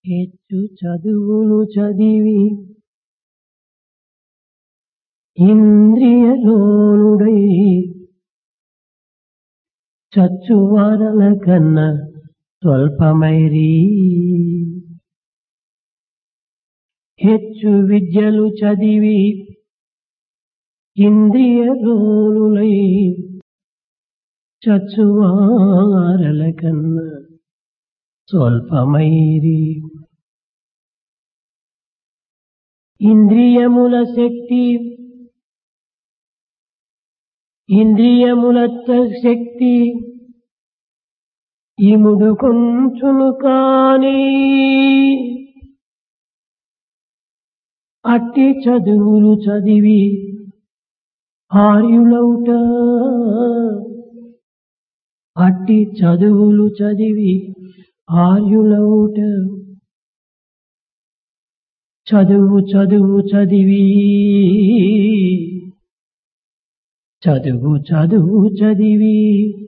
హెచ్చు చదువులు చదివి ఇంద్రియలోలుడై చచ్చువారల కన్నా స్వల్పమైరి. హెచ్చు విద్యలు చదివి ఇంద్రియలోలులై చచ్చువారల కన్నా స్వల్పమైరి. ఇంద్రియముల శక్తి ఇముడు కొంచును కాని అట్టి చదువులు చదివి ఆర్యులౌట. అట్టి చదువులు చదివి ఆర్యులౌట. చదువు చదువు చదివి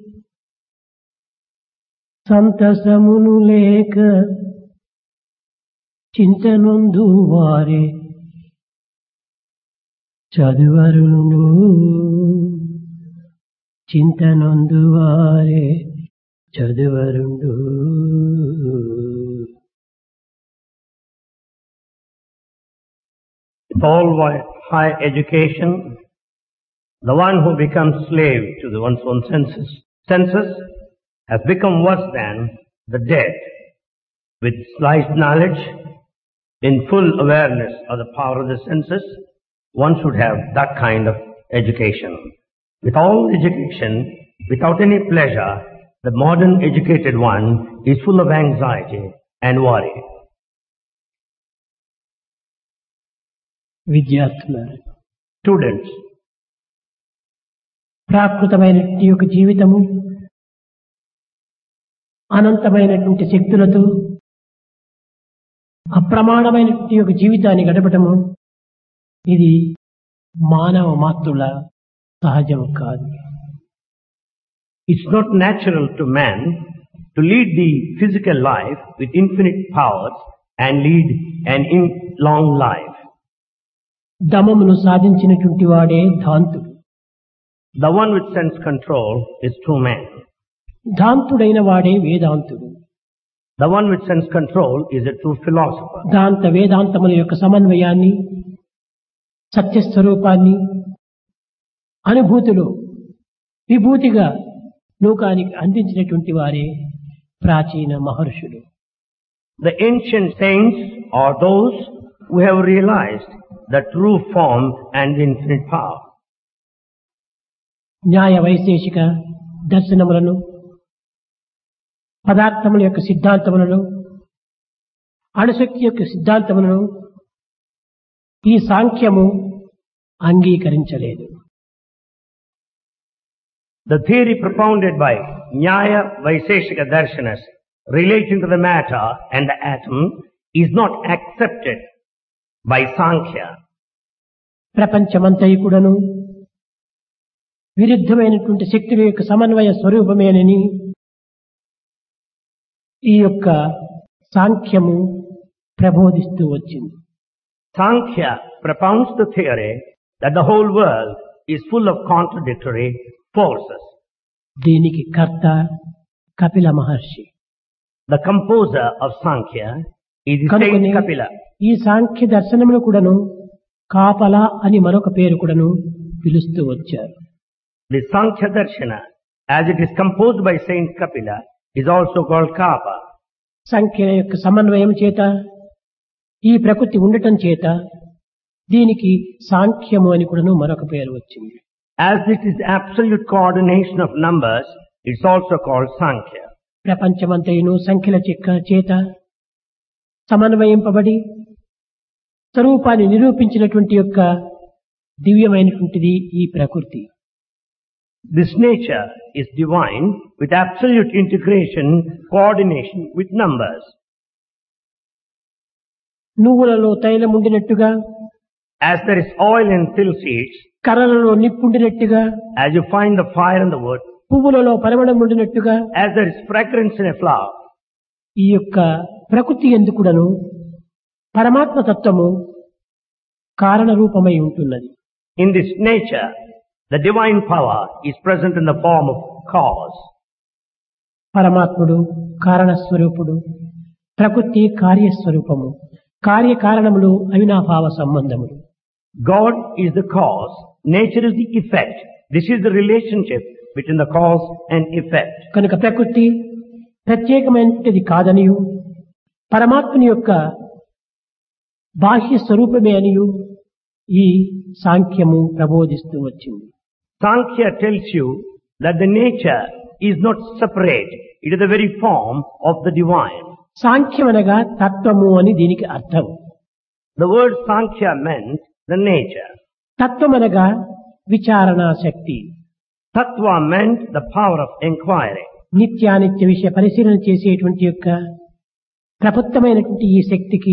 సంతసమును లేక చింతనొందు వారే చదువరులు. చింతనొందు వారే చదువరుండు. With all high education, the one who becomes slave to one's own senses has become worse than the dead. With slight knowledge, in full awareness of the power of the senses, one should have that kind of education. With all education, without any pleasure, the modern educated one is full of anxiety and worry. విద్యార్థులారా, Students, ప్రాకృతమైనటువంటి యొక్క జీవితము అనంతమైనటువంటి శక్తులతో అప్రమాణమైనటువంటి యొక్క జీవితాన్ని గడపటము ఇది మానవ మాతృల సహజం కాదు. it's not natural to man to lead the physical life with infinite powers and lead an long life. దమమును సాధించినటువంటి వాడే ధాంతుడు. The one with sense control is true man. ధాంతుడైన వాడే వేదాంతుడు. The one with sense control is a true philosopher. దాంత వేదాంతముల యొక్క సమన్వయాన్ని, సత్యస్వరూపాన్ని అనుభూతిలో విభూతిగా లోకానికి అందించినటువంటి వారే ప్రాచీన మహర్షులు. The ancient saints are those who have realized the true form and infinite power. న్యాయ వైశేషిక దర్శనములను, పదార్థముల యొక్క సిద్ధాంతములను, అణుశక్తి యొక్క సిద్ధాంతములను ఈ సాంఖ్యము అంగీకరించలేదు. The theory propounded by Nyaya Vaiseshika Darshanas relating to the matter and the atom is not accepted by Sankhya. ప్రపంచమంతయు కూడాను విరుద్ధమైనటువంటి శక్తుల యొక్క సమన్వయ స్వరూపమేనని ఈ యొక్క సాంఖ్యము ప్రబోధిస్తూ వచ్చింది. Sankhya propounds the theory that the whole world is full of contradictory forces. దీనికి కర్త కపిల మహర్షి. The composer of Sankhya is the కనుకనే saint Kapila. ఈ సాంఖ్య దర్శనములు కూడాను కాపల అని మరొక పేరు కూడాను పిలుస్తూ వచ్చారు. The Sankhya Darshana, as it is composed by Saint Kapila, is also called Kapa. సంఖ్యల యొక్క సమన్వయం చేత, ఈ ప్రకృతి ఉండటం చేత దీనికి సాంఖ్యము అని కూడాను మరొక పేరు వచ్చింది. As it is absolute coordination of numbers, it's also called Sankhya. ప్రపంచమంతయును సంఖ్యల చేత సమన్వయింపబడి స్వరూపాన్ని నిరూపించినటువంటి యొక్క దివ్యమైనటువంటిది ఈ ప్రకృతి. This nature is divine with absolute integration, coordination with numbers. నువ్వులలో తైలం ఉండినట్టుగా, As there is oil in till seeds, కర్రలలో నిప్పుండినట్టుగా, as you find the fire in the wood, పువ్వులలో పరిమళం ఉండినట్టుగా, as there is fragrance in a flower, ఈ యొక్క ప్రకృతి ఎందుకుడను పరమాత్మ తత్వము కారణ రూపమై ఉంటున్నది. In this nature, the divine power is present in the form of cause. పరమాత్ముడు కారణస్వరూపుడు, ప్రకృతి కార్యస్వరూపము, కార్యకారణములు అవినాభావ సంబంధములు. God is the cause, nature is the effect. This is the relationship between the cause and effect. కనుక ప్రకృతి ప్రత్యేకమైనది కాదనియు పరమాత్మని యొక్క బాహ్య స్వరూపమే అనియు ఈ సాంఖ్యము ప్రబోధిస్తూ వచ్చింది. Sankhya tells you that the nature is not separate. It is the very form of the divine. సాంఖ్యం అనగా తత్వము అని దీనికి అర్థం. The word Sankhya meant the nature. తత్వం అనగా విచారణా శక్తి. Tattva meant the power of inquiry. నిత్యానిత్య విషయ పరిశీలన చేసేటువంటి యొక్క ప్రబుద్ధమైనటువంటి ఈ శక్తికి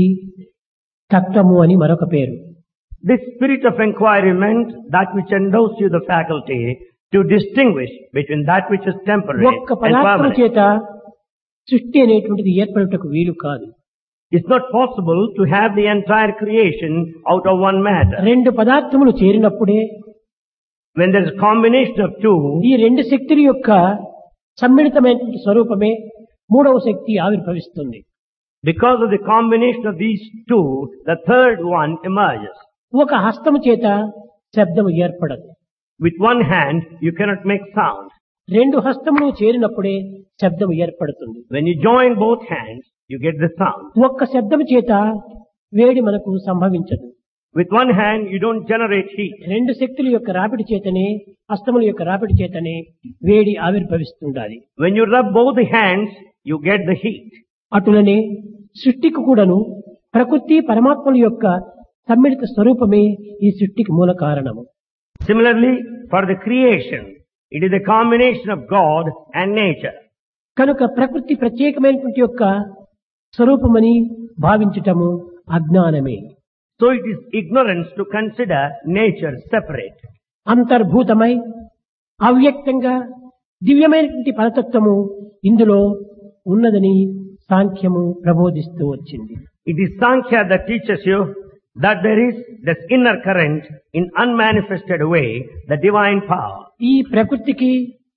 తత్వము అని మరొక పేరు. This spirit of inquiry meant that which endows you the faculty to distinguish between that which is temporary ఒక్క and పదార్థము permanent. చేత సృష్టి అనేటువంటిది ఏర్పడుటకు వీలు కాదు. It's not possible to have the entire creation out of one matter. రెండు పదార్థములు చేరినప్పుడే When there is a combination of two, ఈ రెండు శక్తుల యొక్క సమ్మిళితమైనటువంటి స్వరూపమే మూడవ శక్తి ఆవిర్భవిస్తుంది. because of the combination of these two, the third one emerges. ఒక హస్తము చేత శబ్దము ఏర్పడదు. With one hand, you cannot make sound. రెండు హస్తములు చేరినప్పుడే శబ్దము ఏర్పడుతుంది. When you join both hands, you get the sound. ఒక్క శబ్దము చేత వేడి మనకు సంభవించదు. With one hand, you don't generate heat. రెండు శక్తుల యొక్క రాపిడి చేతనే, హస్తముల యొక్క రాపిడి చేతనే వేడి ఆవిర్భవిస్తుండాలి. When you rub both the hands, you get the heat. అటులనే సృష్టికి కూడాను ప్రకృతి పరమాత్మల యొక్క సమ్మిళిత స్వరూపమే ఈ సృష్టికి మూల కారణము. Similarly, for the creation, it is a combination of God and nature. కనుక ప్రకృతి ప్రత్యేకమైనటువంటి యొక్క స్వరూపమని భావించటము అజ్ఞానమే. So it is ignorance to consider nature separate. అంతర్భూతమై అవ్యక్తంగా దివ్యమైనటువంటి పరతత్వము ఇందులో ఉన్నదని సాంఖ్యము ప్రబోధిస్తూ వచ్చింది. It is Sankhya that teaches you that there is this inner current in unmanifested way, the divine power. ఈ ప్రకృతికి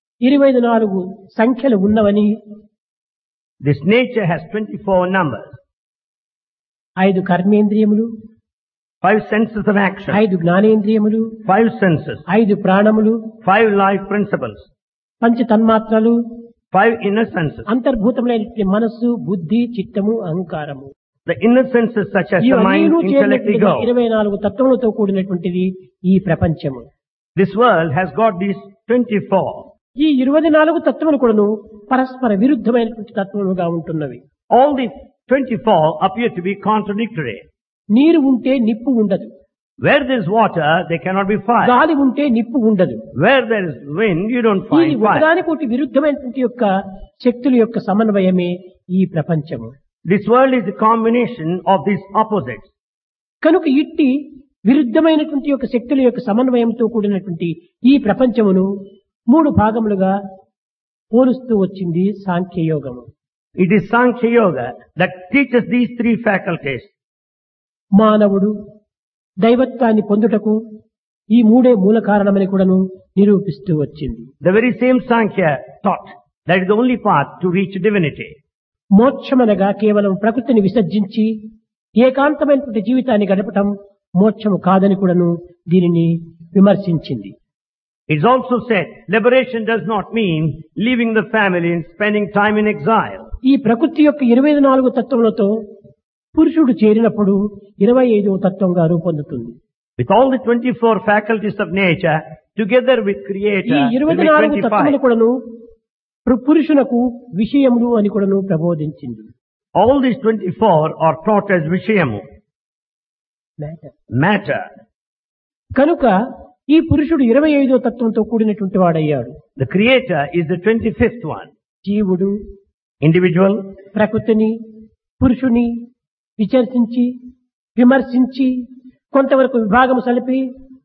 24 సంఖ్యలు ఉన్నవని, This nature has 24 numbers, 5 కర్మేంద్రియములు, 5 senses of action, 5 జ్ఞానేంద్రియములు, 5 senses, 5 ప్రాణములు, 5 life principles, పంచ తన్మాత్రలు, 5 inner senses. అంతర్భూతమైనటువంటి మనస్సు, బుద్ధి, చిత్తము, అహంకారము. The inner senses such as the mind, ఇవన్నీ intellect, ego. 24 తత్వములతో కూడినటువంటిది ఈ ప్రపంచము. This world has got these 24. ఈ 24 తత్వములు కూడాను పరస్పర విరుద్ధమైనటువంటి తత్వములుగా ఉంటున్నవి. All the 24 appear to be contradictory. నీరు ఉంటే నిప్పు ఉండదు. Where there is water, there cannot be fire. గాలి ఉంటే నిప్పు ఉండదు. Where there is wind, you don't ఇది find fire. ఒకదానికొకటి విరుద్ధమైనటువంటి యొక్క శక్తుల యొక్క సమన్వయమే ఈ ప్రపంచము. This world is a combination of these opposites. కనుక ఇట్టి విరుద్ధమైనటువంటి యొక్క శక్తుల యొక్క సమన్వయంతో కూడినటువంటి ఈ ప్రపంచమును 3 భాగములుగా పోలుస్తూ వచ్చింది సాంఖ్యయోగము. It is Sankhya Yoga that teaches these 3 faculties. మానవుడు దైవత్వాన్ని పొందుటకు ఈ 3 మూల కారణమని కూడాను నిరూపిస్తూ వచ్చింది. The very same Sankhya taught that is the only path to reach divinity. మోక్షమనగా కేవలం ప్రకృతిని విసర్జించి ఏకాంతమైనటువంటి జీవితాన్ని గడపటం మోక్షము కాదని కూడాను దీనిని విమర్శించింది. It's also said liberation does not mean leaving the family and spending time in exile. ఈ ప్రకృతి యొక్క 24 తత్వములతో పురుషుడు చేరినప్పుడు 25వ తత్వంగా రూపొందుతుంది. With all the 24 faculties of nature together with Creator, ఈ will be 24 తత్వములు 25. కూడాను పురుషునకు విషయములు అని కూడాను ప్రబోధించింది. All these 24 are taught as Vishayamu, matter. కనుక ఈ పురుషుడు 25వ తత్వంతో కూడినటువంటి వాడయ్యాడు. The Creator is the 25th one. జీవుడు Individual, ప్రకృతిని పురుషుని విచర్చించి విమర్శించి కొంతవరకు విభాగము సలిపి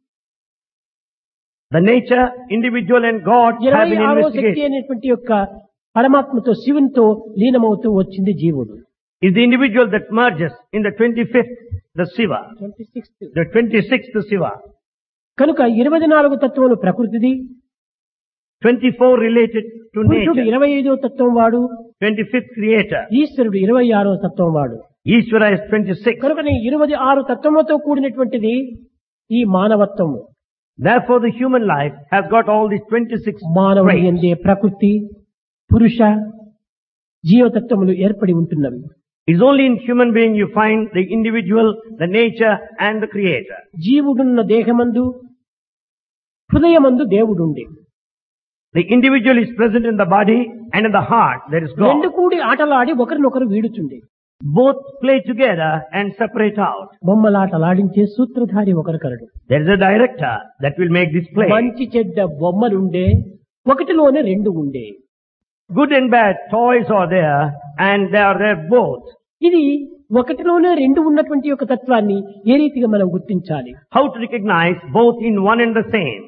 the nature, individual and God have been 26వ Shakti investigated. అనేటువంటి యొక్క పరమాత్మతో శివునితో లీనమవుతూ వచ్చింది జీవుడు. is the individual that merges in the 25th, the Shiva, 26th. the 26th Shiva. కనుక 24 తత్వములు ప్రకృతిది, 24 related to పురుషుడు nature, 25వ తత్వం వాడు, 25th creator. ఈశ్వరుడు 26వ తత్వం వాడు. Ishvara is 26. కనుక 26 తత్వములతో కూడినటువంటిది ఈ మానవత్వము. Therefore the human life has got all these 26 మానవుని traits. యందే ప్రకృతి, పురుష, జీవతత్వములు ఏర్పడి ఉంటున్నవి. It's only in human being you find the individual, the nature and the creator. జీవుడున్న దేహమందు, హృదయమందు దేవుడుండే. The individual is present in the body and in the heart there is రెండు God. కూడి ఆటలాడి ఒకరినొకరు వీడుచుండే. Both play together and separate out. బొమ్మలాటలాడించే సూత్రధారి ఒకరు కలడు. There is a director that will make this play. మంచి చెడ్డ బొమ్మలుండే, ఒకటిలోనే రెండు ఉండే. Good and bad toys are there and they are there both. ఇది ఒకటిలోనే రెండు ఉన్నటువంటి ఒక తత్వాన్ని ఏ రీతిగా మనం గుర్తించాలి? How to recognize both in one and the same?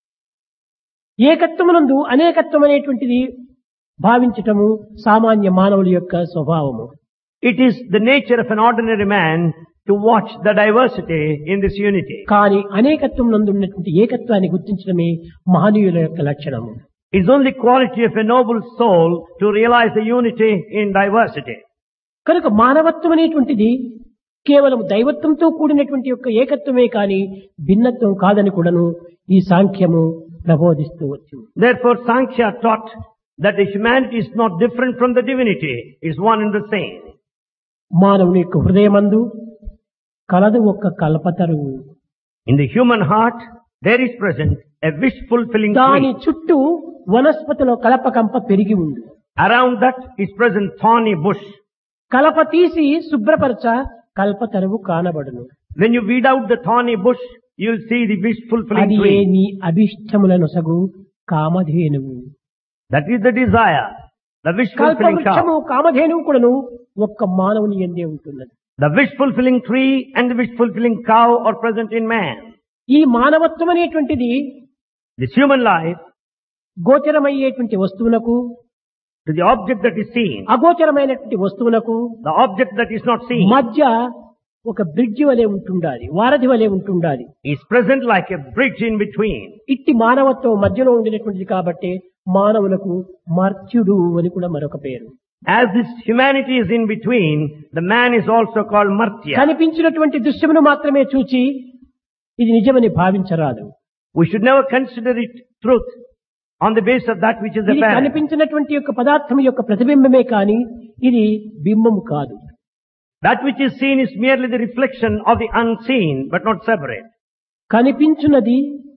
ఏకత్వమునందు అనేకత్వం అనేటువంటిది భావించటము సామాన్య మానవుల యొక్క స్వభావము. It is the nature of an ordinary man to watch the diversity in this unity. కానీ అనేకత్వం నందు ఉన్నటువంటి ఏకత్వాన్ని గుర్తించడమే మహనీయుల యొక్క లక్షణము. It's only quality of a noble soul to realize the unity in diversity. కనుక మానవత్వం అనేటువంటిది కేవలం దైవత్వంతో కూడినటువంటి యొక్క ఏకత్వమే కాని భిన్నత్వం కాదని కూడాను ఈ సాంఖ్యము ప్రబోధిస్తూ వచ్చింది. Therefore Sankhya taught that the humanity is not different from the divinity, is one and the same. మానవుని యొక్క హృదయమందు కలదు ఒక్క కల్పతరువు. In the human heart there is present a wish fulfilling దాని tree. చుట్టూ వనస్పతిలో కలపకంప పెరిగి ఉంది. Around that is present thorny bush. కలప తీసి శుభ్రపరచ కల్పతరువు కానబడును. When you weed out the thorny bush, you will see the wish fulfilling అది tree. నీ అభిష్టములను సగు కామధేనువు. That is the desire, the wish fulfilling కల్పవృక్షము cow. కామధేనువు కూడాను ఒక్క మానవుని యందే ఉంటున్నది. The wish fulfilling tree and the wish fulfilling cow are present in man. ఈ మానవత్వం అనేటువంటిది This human life, గోచరమయ్యేటువంటి వస్తువునకు, to the object that is seen, అగోచరమైనటువంటి వస్తువునకు the object that is not seen, మధ్య ఒక bridge వలె ఉంటుండాలి, వారధి వలె ఉంటుండాలి. is present like a bridge in between. ఇట్టి మానవత్వం మధ్యలో ఉండినటువంటిది కాబట్టి మానవులకు మర్త్యుడు అని కూడా మరొక పేరు. As this humanity is in between, the man is also called Martya. కనిపించినటువంటి దృశ్యమును మాత్రమే చూచి ఇది నిజమని భావించరాదు. We should never consider it truth on the basis of that which is ఇది apparent. కనిపించినటువంటి యొక్క పదార్థం యొక్క ప్రతిబింబమే కాని ఇది బింబము కాదు. That which is seen is merely the reflection of the unseen, but not separate. కనిపించున్నది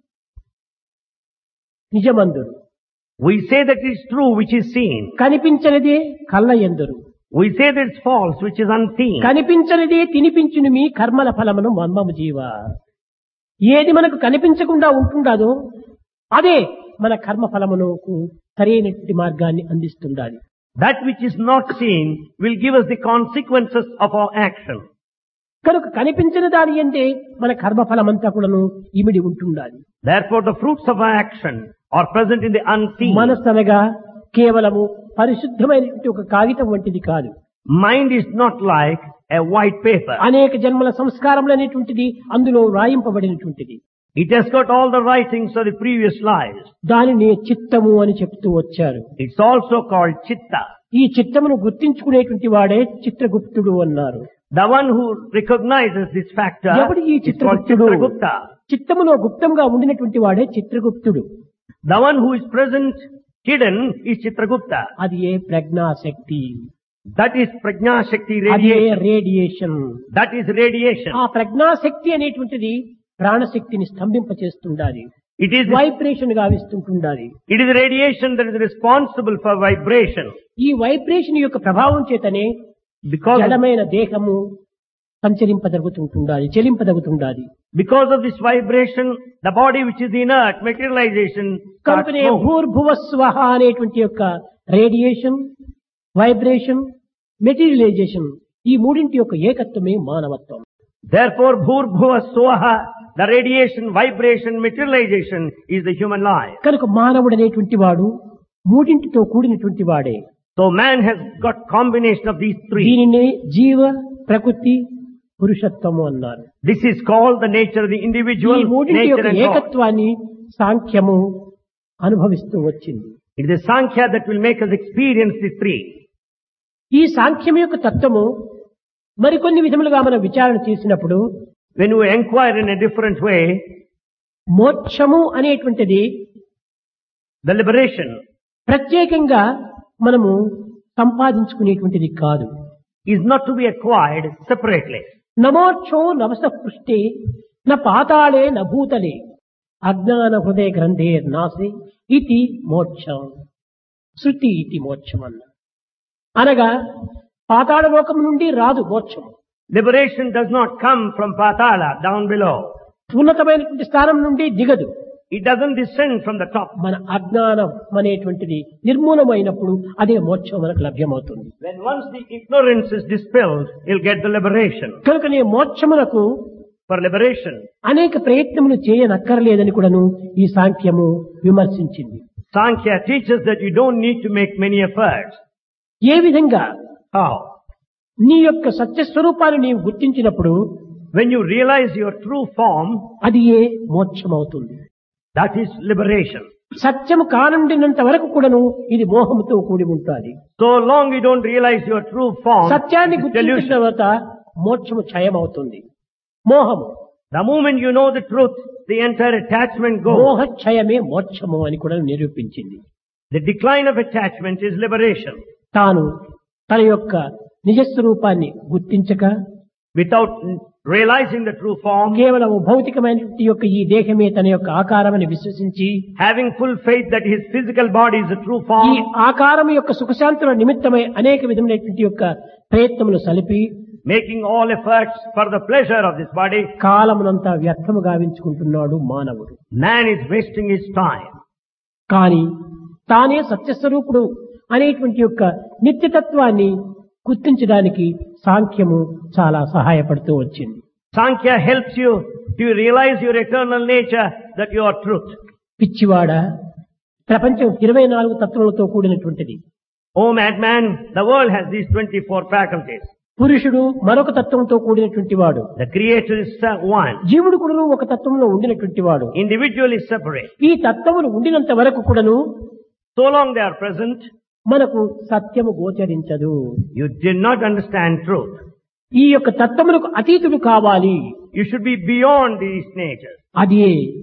నిజమందురు, We say that it is true which is seen. కనిపించనిదే కళ్ళ ఎందురు. We say that it's false which is unseen. కనిపించనిదే తినిపించును మీ కర్మల ఫలమును మర్మము జీవ. ఏది మనకు కనిపించకుండా ఉంటుండదో అదే మన కర్మ ఫలమునకు సరైనటువంటి మార్గాన్ని అందిస్తుండాలి. That which is not seen will give us the consequences of our action. కనుక కనిపించిన దాని యందే మన కర్మ ఫలమంతా కూడాను ఇమిడి ఉంటుండాలి. Therefore the fruits of our action are present in the unseen. మనస్సు అనగా కేవలము పరిశుద్ధమైనటువంటి ఒక కాగితం వంటిది కాదు. Mind is not like a white paper. అనేక జన్మల సంస్కారములు అనేటువంటిది అందులో రాయింపబడినటువంటిది. It has got all the writings of the previous lives. దానిని చిత్తము అని చెప్తూ వచ్చారు. It's also called chitta. ఈ చిత్తమును గుర్తించుకునేటువంటి వాడే చిత్రగుప్తుడు అన్నారు. The one who recognizes this factor ఎవడు ఈ is called చిత్రగుప్తుడు? Chitragupta. చిత్తములో గుప్తంగా ఉండినటువంటి వాడే చిత్రగుప్తుడు. The one who is present hidden is Chitragupta. అది ఏ ప్రజ్ఞాశక్తి, That is Prajna Shakti అది ఏ radiation. Radiation. That is radiation. ఆ ప్రజ్ఞాశక్తి అనేటువంటిది ప్రాణశక్తిని స్తంభింపచేస్తుండాలి, It is వైబ్రేషన్ గావిస్తుంటుండాలి. it is radiation that is responsible for vibration. ఈ వైబ్రేషన్ యొక్క ప్రభావం చేతనే Because of, జడమైన దేహము సంచరింపదగుతుండాలి, చెలింపదగుతుండాలి. because of this vibration, the body which is inert, materialization, starts కనుకనే moving. భూర్భువస్వహ అనేటువంటి యొక్క రేడియేషన్, వైబ్రేషన్, మెటీరియలైజేషన్ ఈ మూడింటి యొక్క ఏకత్వమే మానవత్వం. Therefore, Bhurbhuva Swaha, the radiation, vibration, materialization is the human life. కనుక మానవుడు అనేటువంటి వాడు మూడింటితో కూడినటువంటి వాడే. So man has got combination of these three. దీనిని జీవ, ప్రకృతి, పురుషత్వము అన్నారు. This is called the nature of the ఈ individual, మూడింటి nature యొక్క and God. ఏకత్వాన్ని సాంఖ్యము అనుభవిస్తూ వచ్చింది. It is Sankhya that will make us experience the three. ఈ సాంఖ్యం యొక్క తత్వము మరికొన్ని విధములుగా మనం విచారణ చేసినప్పుడు When we inquire in a different way, మోక్షము అనేటువంటిది the liberation ప్రత్యేకంగా మనము సంపాదించుకునేటువంటిది కాదు. is not to be acquired separately. నమోక్షో నవస పృష్టే న పాతాళే న భూతలే అజ్ఞాన హృదయ గ్రంథే నాసి ఇది మోక్షం. శృతి ఇది మోక్షం అన్న అనగా పాతాళ లోకం నుండి రాదు మోక్షం. Liberation does not come from Patala, down below. ఉన్నతమైనటువంటి స్థానం నుండి దిగదు. It doesn't descend from the top. మన అజ్ఞానం అనేటువంటిది నిర్మూలమైనప్పుడు అదే మోక్షం మనకు లభ్యమవుతుంది. When once the ignorance is dispelled, you'll get the liberation. కనుకనే మోక్షమునకు For liberation, అనేక ప్రయత్నములు చేయనక్కర్లేదని కూడాను ఈ సాంఖ్యము విమర్శించింది. Sankhya teaches that you don't need to make many efforts. ఏ విధంగా How? నీ యొక్క సత్యస్వరూపాన్ని నీవు గుర్తించినప్పుడు When you realize your true form, అది ఏ మోక్షమవుతుంది. that is liberation. సత్యము కానుండినంత వరకు కూడాను ఇది మోహముతో కూడి ఉంటుంది. So long you don't realize your true form, సత్యాన్ని it's గుర్తించిన delusion. తర్వాత మోక్షము క్షయమవుతుంది. మోహము The moment you know the truth, the entire attachment goes. మోహ క్షయమే మోక్షము అని కూడా నిరూపించింది. The decline of attachment is liberation. తాను తన యొక్క నిజస్వరూపాన్ని గుర్తించక Without realizing the true form, కేవలం భౌతికమైనటువంటి యొక్క ఈ దేహమే తన యొక్క ఆకారమని విశ్వసించి having full faith that his physical body is the true ఈ form, ఆకారం యొక్క సుఖశాంతుల నిమిత్తమై అనేక విధమైనటువంటి యొక్క ప్రయత్నములు సలిపి making all efforts for the pleasure of this body, కాలమునంతా వ్యర్థము గావించుకుంటున్నాడు మానవుడు. man is wasting his time. కానీ తానే సత్యస్వరూపుడు అనేటువంటి యొక్క నిత్యతత్వాన్ని గుర్తించడానికి సాంఖ్యము చాలా సహాయపడుతూ వచ్చింది. Sankhya helps you to realize your eternal nature, that you are truth. పిచ్చివాడ, ప్రపంచం 24 తత్వములతో కూడినటువంటిది. Oh madman, the world has these 24 faculties. పురుషుడు మరొక తత్వంతో కూడినటువంటి వాడు. The creator is one. జీవుడు కూడాను ఒక తత్వంలో ఉండినటువంటి వాడు. Individual is separate. ఈ తత్వములు ఉండినంత వరకు కూడాను So long they are present, మనకు సత్యము గోచరించదు. you did not understand truth. ఈ యొక్క తత్వములకు అతీతుడు కావాలి. You should be beyond these natures. అది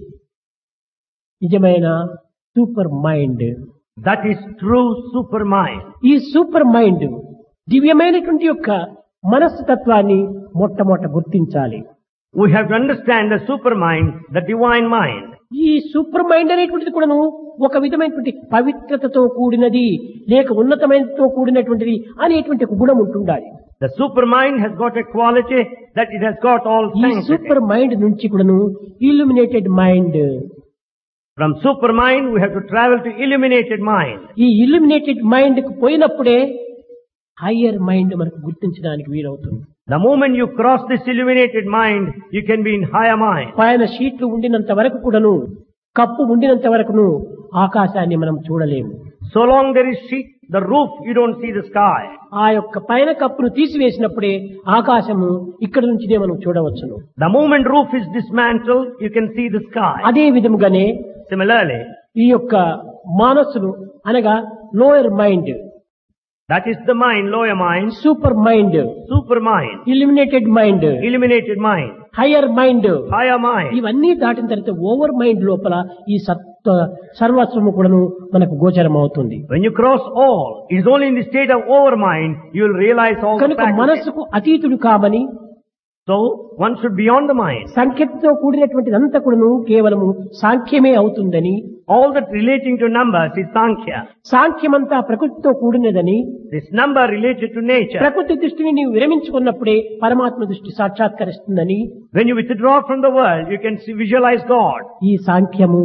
నిజమైన super mind. That is true supermind. ఈ సూపర్ మైండ్ దివ్యమైనటువంటి యొక్క మనస్సు తత్వాన్ని మొట్టమొదట గుర్తించాలి. We have to understand the supermind, the divine mind. ఈ సూపర్ మైండ్ అనేటువంటిది కూడాను ఒక విధమైనటువంటి పవిత్రతతో కూడినది, లేక ఉన్నతమైనతో కూడినటువంటిది అనేటువంటి ఒక గుణం ఉంటుండాలి. The supermind has got a quality that it has got all ఈ sanctity. సూపర్ మైండ్ నుంచి కూడాను illuminated mind, From supermind we have to travel to illuminated mind. ఈ ఇల్యూమినేటెడ్ మైండ్ కు పోయినప్పుడే హయ్యర్ మైండ్ మనకు గుర్తించడానికి వీలవుతుంది. The moment you cross this illuminated mind, you can be in higher mind. పైన షీట్లు ఉండినంత వరకు కూడాను, కప్పు ఉండినంత వరకును ఆకాశాన్ని మనం చూడలేము. So long there is sheet, the roof, you don't see the sky. ఆ యొక్క పైన కప్పును తీసివేసినప్పుడే ఆకాశము ఇక్కడ నుంచినే మనం చూడవచ్చును. The moment roof is dismantled, you can see the sky. అదే విధముగానే Similarly, ఈ యొక్క మానసులు అనగా lower mind, that is the mind, lower mind, super mind, supermind, illuminated mind, illuminated mind, higher mind, higher mind. ఇవన్నీ దాటిన తర్వాత ఓవర్ మైండ్ లోపల ఈ సర్వస్వము కూడాను మనకు గోచరం అవుతుంది. When you cross all, it is only in the state of overmind you will realize all the కనుక faculties. మనస్సుకు అతీతుడు కామని So one should be beyond the mind. సంఖ్యతో కూడినటువంటిదంతా కూడాను కేవలము సాంఖ్యమే అవుతుందని, All that relating to numbers is Sankhya. సాంఖ్యమంతా ప్రకృతితో కూడినదని, This number related to nature. ప్రకృతి దృష్టిని నీవు విరమించుకున్నప్పుడే పరమాత్మ దృష్టి సాక్షాత్కరిస్తుందని When you withdraw from the world, you can see, visualize God. ఈ సాంఖ్యము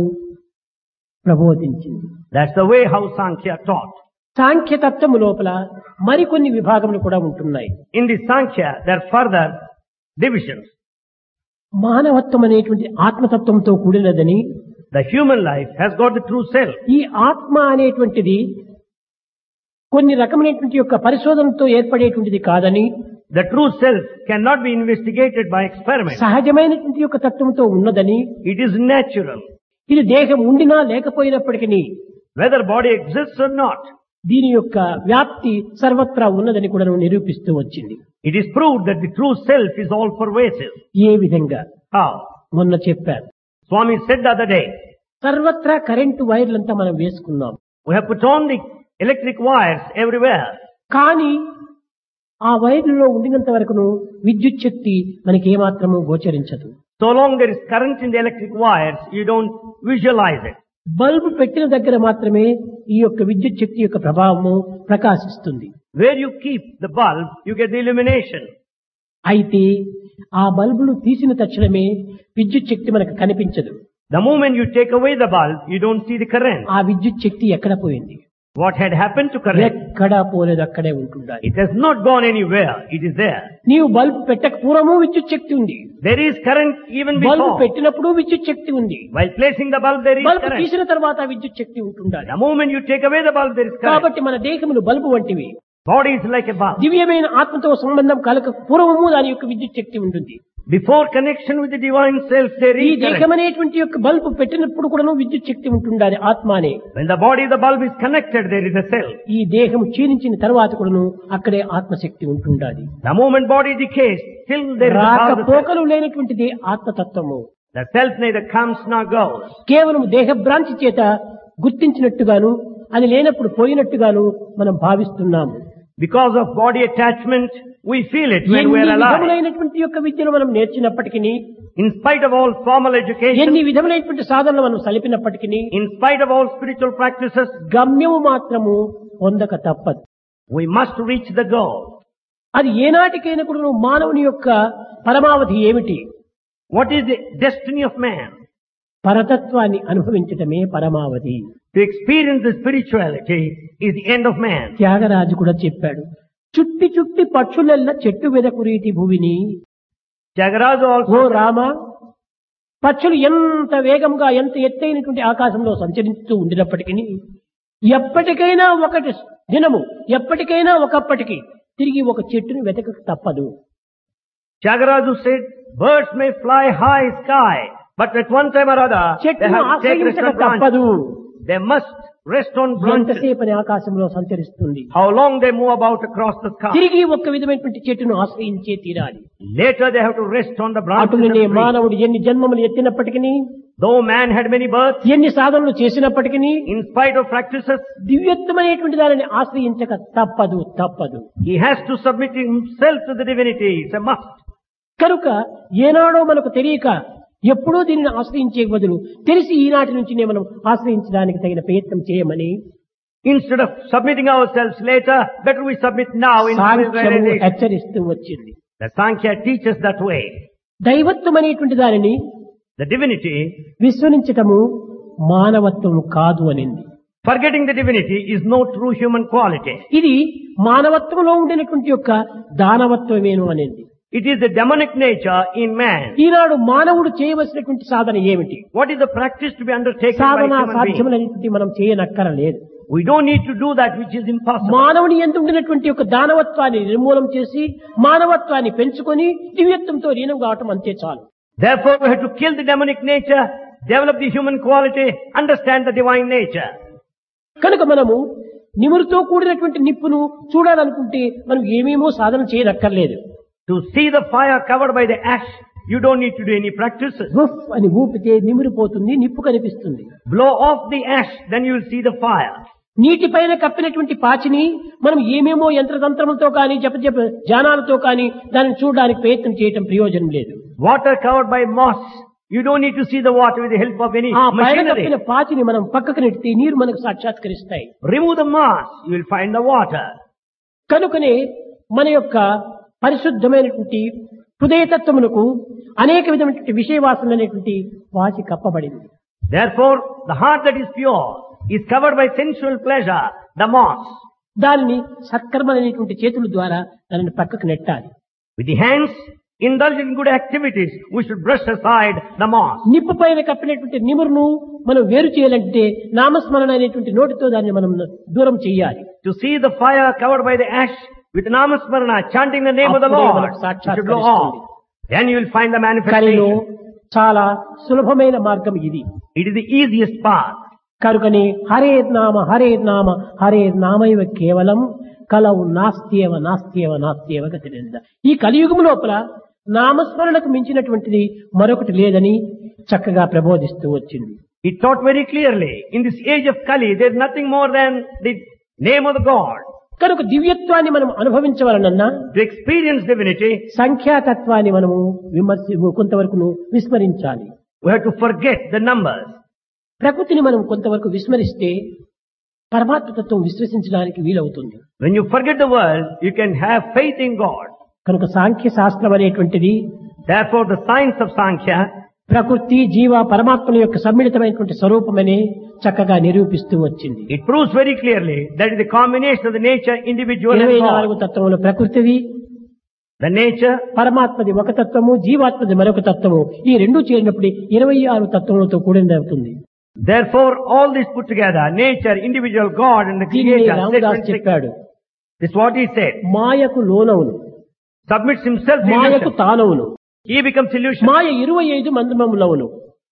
ప్రబోధించింది. That's the way how Sankhya taught. సాంఖ్య తత్వము లోపల మరికొన్ని విభాగములు కూడా ఉంటున్నాయి. In the Sankhya, there are further divisions. మానవత్వం అనేటువంటి ఆత్మతత్వంతో కూడినదని, The human life has got the true self. ఈ ఆత్మ అనేటువంటిది కొన్ని రకమైనటువంటి యొక్క పరిశోధనతో ఏర్పడేటువంటిది కాదని, The true self cannot be investigated by experiment. సహజమైనటువంటి యొక్క తత్వంతో ఉన్నదని, It is natural. ఇది దేహం ఉండినా లేకపోయినప్పటికీ Whether body exists or not, దీని యొక్క వ్యాప్తి సర్వత్రా ఉన్నదని కూడా నిరూపిస్తూ వచ్చింది. it is proved that the true self is all pervasive. ఏ విధంగా How? మొన్న చెప్పాను, Swami said the other day, సర్వత్రా కరెంటు వైర్లంతా మనం వేసుకున్నాం. we have put on the electric wires everywhere. కానీ ఆ వైర్లలో ఉండినంత వరకును విద్యుత్ శక్తి మనకి ఏమాత్రము గోచరించదు. So long there is current in the electric wires, you don't visualize it. Bulb పెట్టిన దగ్గర మాత్రమే ఈ యొక్క విద్యుత్ శక్తి యొక్క ప్రభావము ప్రకాశిస్తుంది. Where you keep the bulb, you get the illumination. అయితే ఆ బల్బులు తీసిన తక్షణమే విద్యుత్ శక్తి మనకు కనిపించదు. The moment you take away the bulb, you don't see the current. ఆ విద్యుత్ శక్తి ఎక్కడ పోయింది? What had happened to current? ఎక్కడా పోలేదు, అక్కడే ఉంటుండాలి. It has not gone anywhere. It is there. నీవు బల్బు పెట్టక పూర్వము విద్యుత్ శక్తి ఉంది. There is current even bulb before. పెట్టినప్పుడు విద్యుత్ శక్తి ఉంది. While placing the bulb, there is bulb current. తీసిన తర్వాత విద్యుత్ శక్తి ఉంటుండాలి. The moment you take away the bulb, there is current. కాబట్టి మన దేహములు బల్బు వంటివి. Body is like a bulb. దివ్యమైన ఆత్మతో సంబంధం కలక పూర్వము దాని యొక్క విద్యుత్ శక్తి ఉంటుంది. Before connection with the divine self, there ఈ is current. దేహమనేటువంటి యొక్క బల్బు పెట్టినప్పుడు కూడా విద్యుత్ శక్తి ఉంటుండాలి. ఆత్మానే. When the body, the bulb is connected, there is a self. ఈ దేహం క్షీణించిన తర్వాత కూడాను అక్కడే ఆత్మశక్తి ఉంటుండాలి. The moment body decays, still there is a power of the self. రాకపోకలు లేనటువంటిది ఆత్మతత్వము. The self neither comes nor goes. కేవలం దేహభ్రాంతి చేత గుర్తించినట్టుగాను, అది లేనప్పుడు పోయినట్టుగాను మనం భావిస్తున్నాము. Because of body attachment, we feel it when we ఎన్ని are alive. విధములైనటువంటి యొక్క విద్యను మనం నేర్చినప్పటికీ, In spite of all formal education, ఎన్ని విధములైనటువంటి సాధనలు మనం సలిపినప్పటికీ, in spite of all spiritual practices, గమ్యము మాత్రము పొందక తప్పదు. we must reach the goal. అది ఏనాటికైనా కూడా మానవుని యొక్క పరమావధి ఏమిటి? What is the destiny of man? పరతత్వాన్ని అనుభవించటమే పరమావధి. To experience the spirituality is the end of man. Tyagaraju కూడా చెప్పాడు, చుట్టి చుట్టి పక్షులెల్ల చెట్టు వెదకురీతి భూమిని. Tyagaraja ఓ also, రామ, పక్షులు ఎంత వేగంగా ఎంత ఎత్తైనటువంటి ఆకాశంలో సంచరిస్తూ ఉండినప్పటికీ ఎప్పటికైనా ఒకటి దినము, ఎప్పటికైనా ఒకప్పటికి తిరిగి ఒక చెట్టును వెతక తప్పదు. Tyagaraja said, birds may fly high sky, but at one time or other, they చెట్టును have to take rest ఆశ్రయించక on branches. తప్పదు. They must rest on branches. ఎంతసేపని ఆకాశంలో సంచరిస్తుంది. How long they move about across the sky. తిరిగి ఒక్క విధమైనటువంటి చెట్టును ఆశ్రయించే తీరాలి. Later they have to rest on the branches of అటులనే the tree. మానవుడు ఎన్ని జన్మములు ఎత్తినప్పటికీ, Though man had many births, ఎన్ని సాధనలు చేసినప్పటికీ in spite of practices, దివ్యత్వమైనటువంటి దానిని ఆశ్రయించక తప్పదు. he has to submit himself to the divinity. It's a must. కనుక ఏనాడో మనకు తెలియక ఎప్పుడూ దీనిని ఆశ్రయించే బదులు తెలిసి ఈనాటి నుంచినే మనం ఆశ్రయించడానికి తగిన ప్రయత్నం చేయమని Instead of submitting ourselves later, better we submit now in సాంఖ్యము realization. హెచ్చరిస్తూ వచ్చింది. The Sankhya teaches that way. దైవత్వం అనేటువంటి దానిని The divinity, విస్మరించటము మానవత్వము కాదు అనింది. forgetting the divinity is no true human quality. ఇది మానవత్వంలో ఉండినటువంటి యొక్క దానవత్వమేను అనేది. It is the demonic nature in man. ఈనాడు మానవుడు చేయవలసినటువంటి సాధన ఏమిటి? What is the practice to be undertaken by Sadhana human being? సాధ్యములనేటువంటి మనం చేయనక్కరలేదు. We don't need to do that which is impossible. మానవుని యందు ఉండినటువంటి యొక్క దానవత్వాన్ని నిర్మూలం చేసి మానవత్వాన్ని పెంచుకొని దివ్యత్వంతో లీనం కావటం అంతే చాలు. Therefore we have to kill the demonic nature, develop the human quality, understand the divine nature. కనుక మనము నిమురుతో కూడినటువంటి నిప్పును చూడాలనుకుంటే మనం ఏమేమో సాధన చేయనక్కర్లేదు. To see the fire covered by the ash, you don't need to do any practices. గుఫ్ అని ఊపితే నిమిరిపోతుంది, నిప్పు కనిపిస్తుంది. Blow off the ash, then you will see the fire. నీటిపైన కప్పినటువంటి పాచిని మనం ఏమేమో యంత్రతంత్రములతో కానీ జప జానాలతో కానీ దానిని చూడడానికి ప్రయత్నం చేయటం ప్రయోజనం లేదు. Water covered by moss, you don't need to see the water with the help of any ఆ పైన కప్పిన machinery. పాచిని మనం పక్కకు నెట్టి నీరు మనకు సాక్షాత్కరిస్తాయి. Remove the moss, you will find the water. కనుకనే మన యొక్క పరిశుద్ధమైనటువంటి హృదయతత్వమునకు అనేక విధమైనటువంటి విషయవాసన అనేటువంటి పాచి కప్పబడింది. Therefore, the heart that is pure is covered by sensual pleasure, the moss. దానిని సత్కర్మలైనటువంటి చేతుల ద్వారా దానిని పక్కకు నెట్టాలి. With the hands, indulge in good activities. We should brush aside the mask. నిప్పు పైన కప్పినటువంటి నిమురును మనం వేరు చేయాలంటే నామస్మరణ అనేటువంటి నోటితో దాన్ని మనం దూరం చేయాలి. To see the fire covered by the ash with namasmarana, chanting the name of the అప్పుడే Lord, మనకు it should go off. Then you will find the కలిలో manifestation. చాలా సులభమైన మార్గం ఇది. It is the easiest path. కనుకని హరే నామ హరే నామ హరే నామైవ కేవలం కలవు నాస్త్యేవ నాస్త్యేవ నాస్త్యేవ గతిరేంద. ఈ కలియుగం లోపల నామస్మరణకు మించినటువంటిది మరొకటి లేదని చక్కగా ప్రబోధిస్తూ వచ్చింది. It taught very clearly, in this age of Kali, there is nothing more than the name of the God. కనుక దివ్యత్వాన్ని మనం అనుభవించవలనన్నా To experience divinity, సంఖ్యాతత్వాన్ని మనము కొంతవరకు విస్మరించాలి. we have to forget the numbers. ప్రకృతిని మనం కొంతవరకు విస్మరిస్తే పరమాత్మ తత్వం విశ్వసించడానికి వీలవుతుంది. When you forget the world, you can have faith in God. కనుక సాంఖ్య శాస్త్రం అనేటువంటిది Therefore, the science of Sankhya, ప్రకృతి జీవ పరమాత్మల యొక్క సమ్మిళితమైనటువంటి స్వరూపమని చక్కగా నిరూపిస్తూ వచ్చింది. it proves very clearly that is the combination of the nature, individual and 24 God. తత్వములు ప్రకృతివి, The nature, పరమాత్మది ఒక తత్వము, జీవాత్మది మరొక తత్వము. ఈ రెండు చేరినప్పుడు 26 తత్వములతో కూడినది అవుతుంది. therefore, all this put together, nature, individual, God and the దీనిని creator, రామదాస్ sacred, చెప్పాడు. this is what he said. మాయకు లోనవును, Submits himself to మాయకు illusion. తానవును. He becomes illusion. Maya 25 మర్మములవును,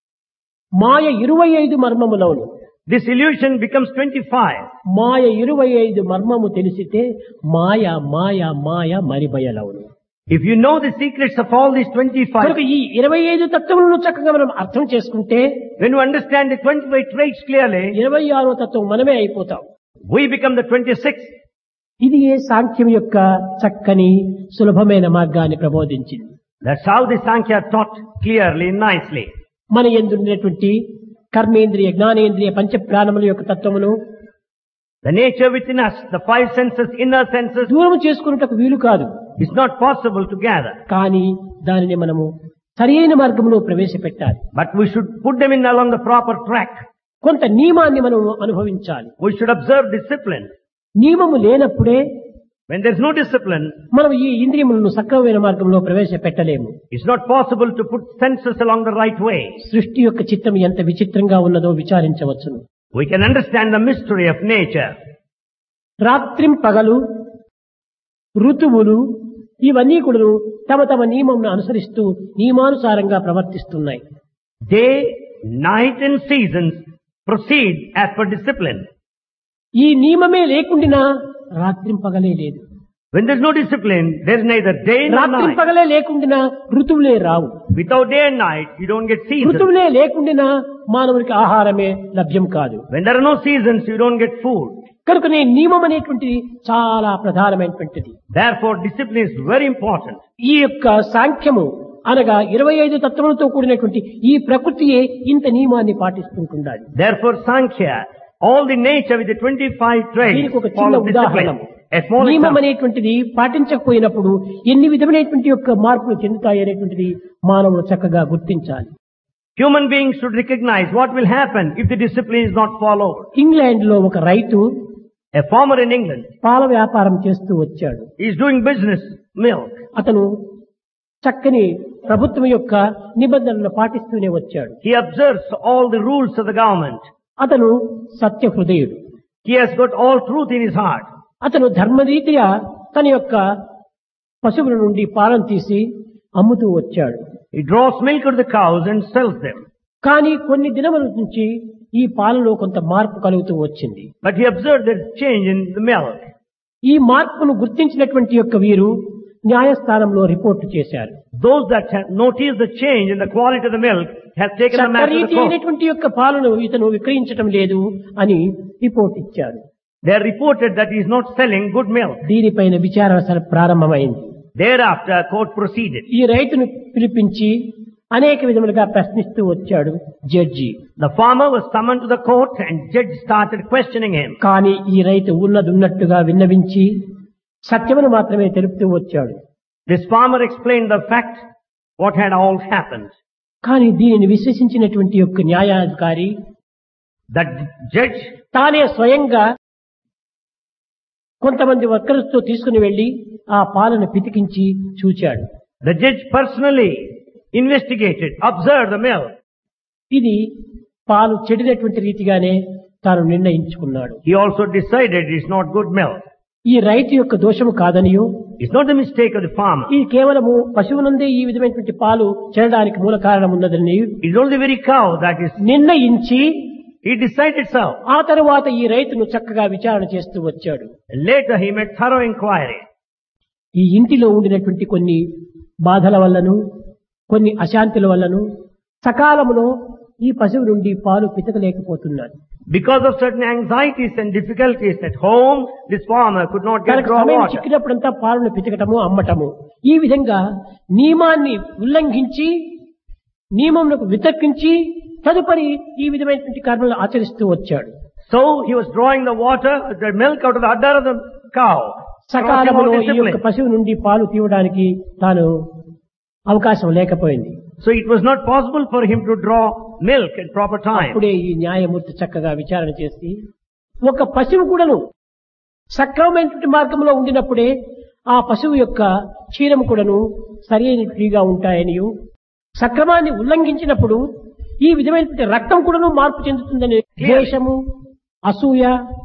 Maya 25 మర్మములవును. This illusion becomes 25. మాయ 25 మర్మము తెలిసితే మాయ మాయ మాయ మరిబయలవును. If you know the secrets of all these 25, కనుక ఈ 25 తత్వములను చక్కగా మనం అర్థం చేసుకుంటే when you understand the 25 traits clearly, 26వ తత్వం మనమే అయిపోతాం. we become the 26th. ఇది ఏ సాంఖ్యం యొక్క చక్కని సులభమైన మార్గాన్ని ప్రబోధించింది. That's how the Sankhya taught clearly, nicely. మన యందున్నటువంటి కర్మేంద్రియ జ్ఞానేంద్రియ పంచ ప్రాణముల యొక్క తత్వమును The nature within us, the 5 senses, inner senses, దూరం చేసుకున్నటకు వీలు కాదు. is not possible to gather. కానీ దానిని మనము సరైన మార్గంలో ప్రవేశపెట్టాలి. But we should put them in along the proper track. కొంత నియమాన్ని మనం అనుభవించాలి. We should observe discipline. నియమము లేనప్పుడే When there's no discipline, మనం ఈ ఇంద్రియములను సక్రమమైన మార్గంలో ప్రవేశపెట్టలేము. it's not possible to put senses along the right way. సృష్టి యొక్క చిత్తం ఎంత విచిత్రంగా ఉన్నదో విచారించవచ్చును. We can understand the mystery of nature. రాత్రిం పగలు, ఋతువులు ఇవన్నీ కూడా తమ తమ నియమంను అనుసరిస్తూ నియమానుసారంగా ప్రవర్తిస్తున్నాయి. Day, night and seasons proceed as per discipline. ఈ నియమమే లేకుండా రాత్రిం పగలే లేదు. When there's no discipline, there's neither day nor రాత్రిం night. పగలే లేకుండా ఋతువులే రావు. Without day and night, you don't get seasons. ఋతువులే లేకుండా మానవునికి ఆహారమే లభ్యం కాదు. When there are no seasons, you don't get food. కనుకనే నియమం అనేటువంటిది చాలా ప్రధానమైనటువంటిది. Therefore, discipline is very important. ఈ యొక్క సాంఖ్యము అనగా 25 తత్వములతో కూడినటువంటి ఈ ప్రకృతియే ఇంత నియమాన్ని పాటిస్తుంటుండాలి. Therefore, Sankhya, all the nature with the 25 traits, దీనికి ఒక చిన్న follow ఉదాహరణ. discipline. A small నియమం example. అనేటువంటిది పాటించకపోయినప్పుడు ఎన్ని విధమైనటువంటి యొక్క మార్పులు చెందుతాయి అనేటువంటిది మానవుడు చక్కగా గుర్తించాలి. Human beings should recognize what will happen if the discipline is not followed. England లో ఒక రైతు A farmer in England పాల వ్యాపారం చేస్తూ వచ్చాడు. is doing business, milk. అతను చక్కని ప్రభుత్వం యొక్క నిబంధనలను పాటిస్తూనే వచ్చాడు. He observes all the rules of the government. అతను సత్య హృదయుడు. He has got all truth in his heart. అతను ధర్మరీత్యా తన యొక్క పశువుల నుండి పాలను తీసి అమ్ముతూ వచ్చాడు. He draws milk out of the cows and sells them. కానీ కొన్ని దినముల నుంచి ఈ పాలలో కొంత మార్పు కలుగుతూ వచ్చింది. But he observed that change in the milk. ఈ మార్పును గుర్తించినటువంటి యొక్క వీరు న్యాయస్థానంలో రిపోర్టు చేశారు. Those that have noticed the change in the quality of the milk have taken the matter to the చట్టరీతి court. అయినటువంటి యొక్క పాలను ఇతను విక్రయించడం లేదు అని రిపోర్ట్ ఇచ్చారు. They are reported that he is not selling good milk. దీనిపైన విచారణ ప్రారంభమైంది. Thereafter, court proceeded. ఈ రైతును పిలిపించి అనేక విధములుగా ప్రశ్నిస్తూ వచ్చాడు judge. The farmer was summoned to the court and judge started questioning him. కానీ ఈ రైతు ఉన్నట్టుగా విన్నవించి సత్యమును మాత్రమే తెలుపుతూ వచ్చాడు. This farmer explained the fact, what had all happened. కానీ దీనిని విశ్వసించినటువంటి యొక్క న్యాయాధికారి That judge, తానే స్వయంగా కొంతమంది వర్కర్స్ తో తీసుకుని వెళ్లి ఆ పాలను పితికించి చూచాడు. The judge personally investigated, observed the milk. ఇది పాలు చెడినటువంటి రీతిగానే తాను నిర్ణయించుకున్నాడు. He also decided it's not good milk. ఈ రైతు యొక్క దోషము కాదనియో, It's not the mistake of the farmer. ఇది కేవలము పశువునందే ఈ విధమైనటువంటి పాలు చెడడానికి మూల కారణం ఉన్నదని It's only the very cow that is. నిర్ణయించి He decided so. ఆ తరువాత ఈ రైతును చక్కగా విచారణ చేస్తూ వచ్చాడు. Later he made thorough inquiry. ఈ ఇంటిలో ఉండినటువంటి కొన్ని బాధల వల్లను, కొన్ని అశాంతుల వల్లను సకాలంలో ఈ పశువు నుండి పాలు పితకలేకపోతున్నాడు. Because of certain anxieties and difficulties at home, this farmer could not get తనకు raw సమయం water. చిక్కినప్పుడంతా పాలను పితకటము, అమ్మటము, ఈ విధంగా నియమాన్ని ఉల్లంఘించి నియమంకు వితర్కించి తదుపరి ఈ విధమైనటువంటి కర్మలు ఆచరిస్తూ వచ్చాడు. So he was drawing the water, the milk out of the udder of the cow. సకాలంలో ఈ యొక్క పశువు నుండి పాలు తీయడానికి తాను అవకాశం లేకపోయింది. So it was not possible for him to draw milk at proper time. అప్పుడే ఈ న్యాయమూర్తి చక్కగా విచారణ చేసి ఒక పశువు కూడాను సక్రమమైనటువంటి మార్గంలో ఉండినప్పుడే ఆ పశువు యొక్క క్షీరము కూడాను సరైనట్టుగా ఉంటాయనియు, సక్రమాన్ని ఉల్లంఘించినప్పుడు ఈ విధమైనటువంటి రక్తం కూడాను మార్పు చెందుతుందని ద్వేషము, అసూయ,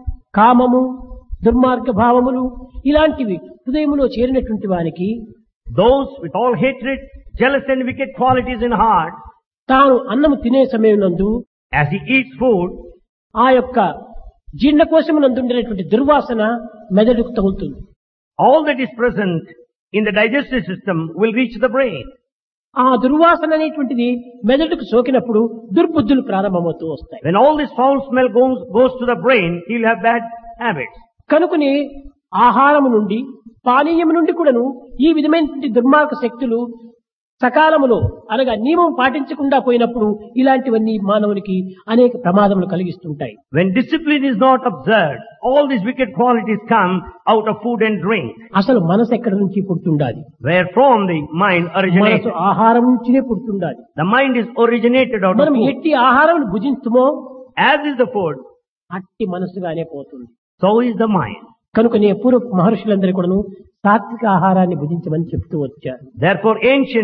కామము, దుర్మార్గ భావములు ఇలాంటివి హృదయములో చేరినటువంటి వారికి Those with all hatred, jealous and wicked qualities in heart, తాను అన్నము తినే సమయం నందు as he eats food, ఆ యొక్క జీర్ణకోశము నందు ఉండేటువంటి దుర్వాసన మెదడుకు తగులుతుంది. all that is present in the digestive system will reach the brain. ఆ దుర్వాసన అనేటువంటిది మెదడుకు సోకినప్పుడు దుర్బుద్ధులు ప్రారంభమవుతూ వస్తాయి. When all this foul smell goes to the brain, he will have bad habits. కనుకని ఆహారము నుండి, పానీయము నుండి కూడాను ఈ విధమైనటువంటి దుర్మార్గ శక్తులు సకాలములో అనగా నియమం పాటించకుండా పోయినప్పుడు ఇలాంటివన్నీ మానవునికి అనేక ప్రమాదములు కలిగిస్తుంటాయి. When discipline is not observed, all these wicked qualities come out of food and drink. అసలు మనసు ఎక్కడి నుంచి పుడుతుండాలి? Where from the mind మనసు originated. ఆహారం నుంచినే పుడుతుండాలి. The mind is originated out of మనం food. ఎట్టి ఆహారం భుజించుమో As is the food, అట్టి మనసుగానే పోతుంది. so is the mind. కనుకనే పూర్వ మహర్షులందరూ కూడాను సాత్విక ఆహారాన్ని భుజించమని చెప్తూ వచ్చారు. Therefore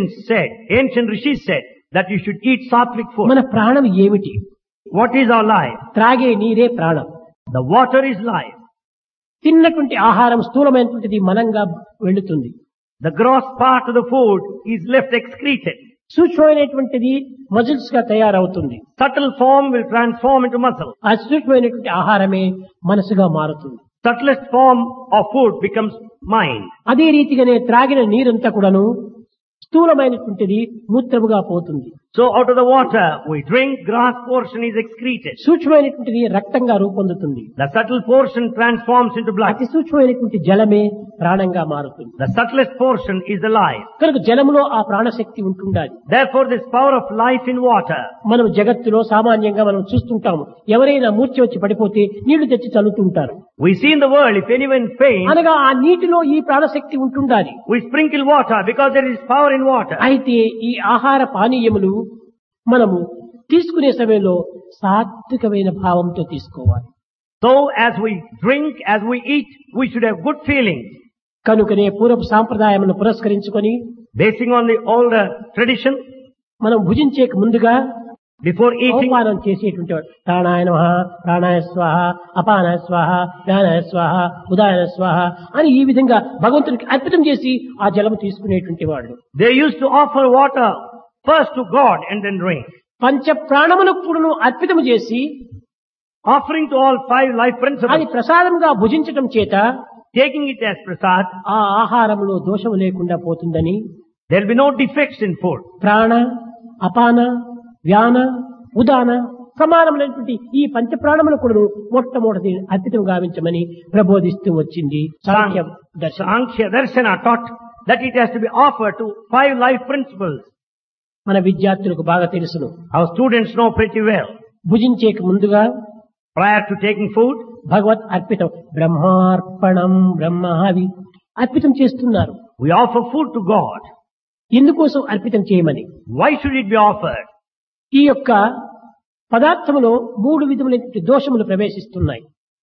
ancient rishis said that you should eat sattvic food. మన ప్రాణం ఏమిటి? What is our life? త్రాగే నీరే ప్రాణం. The water is life. తిన్నటువంటి ఆహారం స్థూలమైనటువంటిది మలంగా వెళుతుంది. The gross part of the food is left excreted. సూక్ష్మమైనటువంటిది మజిల్స్ గా తయారవుతుంది. Subtle form will transform into muscle. ఆ సూక్ష్మమైనటువంటి ఆహారమే మనసుగా మారుతుంది. Subtlest form of food becomes mind. అదే రీతిగానే త్రాగిన నీరంతా కూడాను స్థూలమైనటువంటిది మూత్రముగా పోతుంది. So out of the water we drink, gross portion is excreted. సూక్ష్మమైనటువంటిది రక్తంగా రూపొందుతుంది. The subtle portion transforms into blood. అతి సూక్ష్మమైనటువంటి జలమే ప్రాణంగా మారుతుంది. The subtlest portion is the life. కనుక జలములో ఆ ప్రాణశక్తి ఉంటుండాలి. Therefore this power of life in water. మనం జగత్తులో సామాన్యంగా మనం చూస్తుంటాము, ఎవరైనా మూర్ఛ వచ్చి పడిపోతే నీళ్లు తెచ్చి చల్లుతుంటారు. We see in the world, if anyone faints, అనగా ఆ నీటిలో ఈ ప్రాణశక్తి ఉంటుండాలి. we sprinkle water because there is power in water. అయితే ఈ ఆహార పానీయములు మనము తీసుకునే సమయంలో సాత్వికమైన భావంతో తీసుకోవాలి. So as we drink, as we eat, we should have good feelings. కనుకనే పూర్వపు సాంప్రదాయమును పురస్కరించుకొని Basing on the older tradition, మనం భుజించేక ముందుగా before eating, అవపానం చేసేటువంటి వాడు ప్రాణాయ నమః, ప్రాణాయ స్వాహ, అపానాయ స్వాహ, జ్ఞానాయ స్వాహ, ఉదాయన స్వాహ అని ఈ విధంగా భగవంతునికి అర్పితం చేసి ఆ జలము తీసుకునేటువంటి వాడు. they used to offer water first to God and then drink. పంచ ప్రాణములకు కూడాను అర్పితం చేసి Offering to all five life అది principles, ప్రసాదంగా భుజించటం చేత taking it as prasad, ఆ ఆహారంలో దోషం లేకుండా పోతుందని there will be no defects in food. ప్రాణ, అపాన, వ్యాన, ఉదాన సమానమైనటువంటి ఈ పంచ ప్రాణములకు కూడా మొట్టమొదటి అర్పితం గావించమని ప్రబోధిస్తూ వచ్చింది సాంఖ్య దర్శనం. Sankhya Darshana taught that it has to be offered to five life principles. మన విద్యార్థులకు బాగా తెలుసును. Our students know pretty well. భుజించేక ముందుగా Prior to taking food, భగవత్ అర్పితం బ్రహ్మార్పణం బ్రహ్మావి అర్పితం చేస్తున్నారు. we offer food to God. ఎందుకోసం అర్పితం చేయమని? Why should it be offered? ఈ యొక్క పదార్థములో మూడు విధములైన దోషములు ప్రవేశిస్తున్నాయి.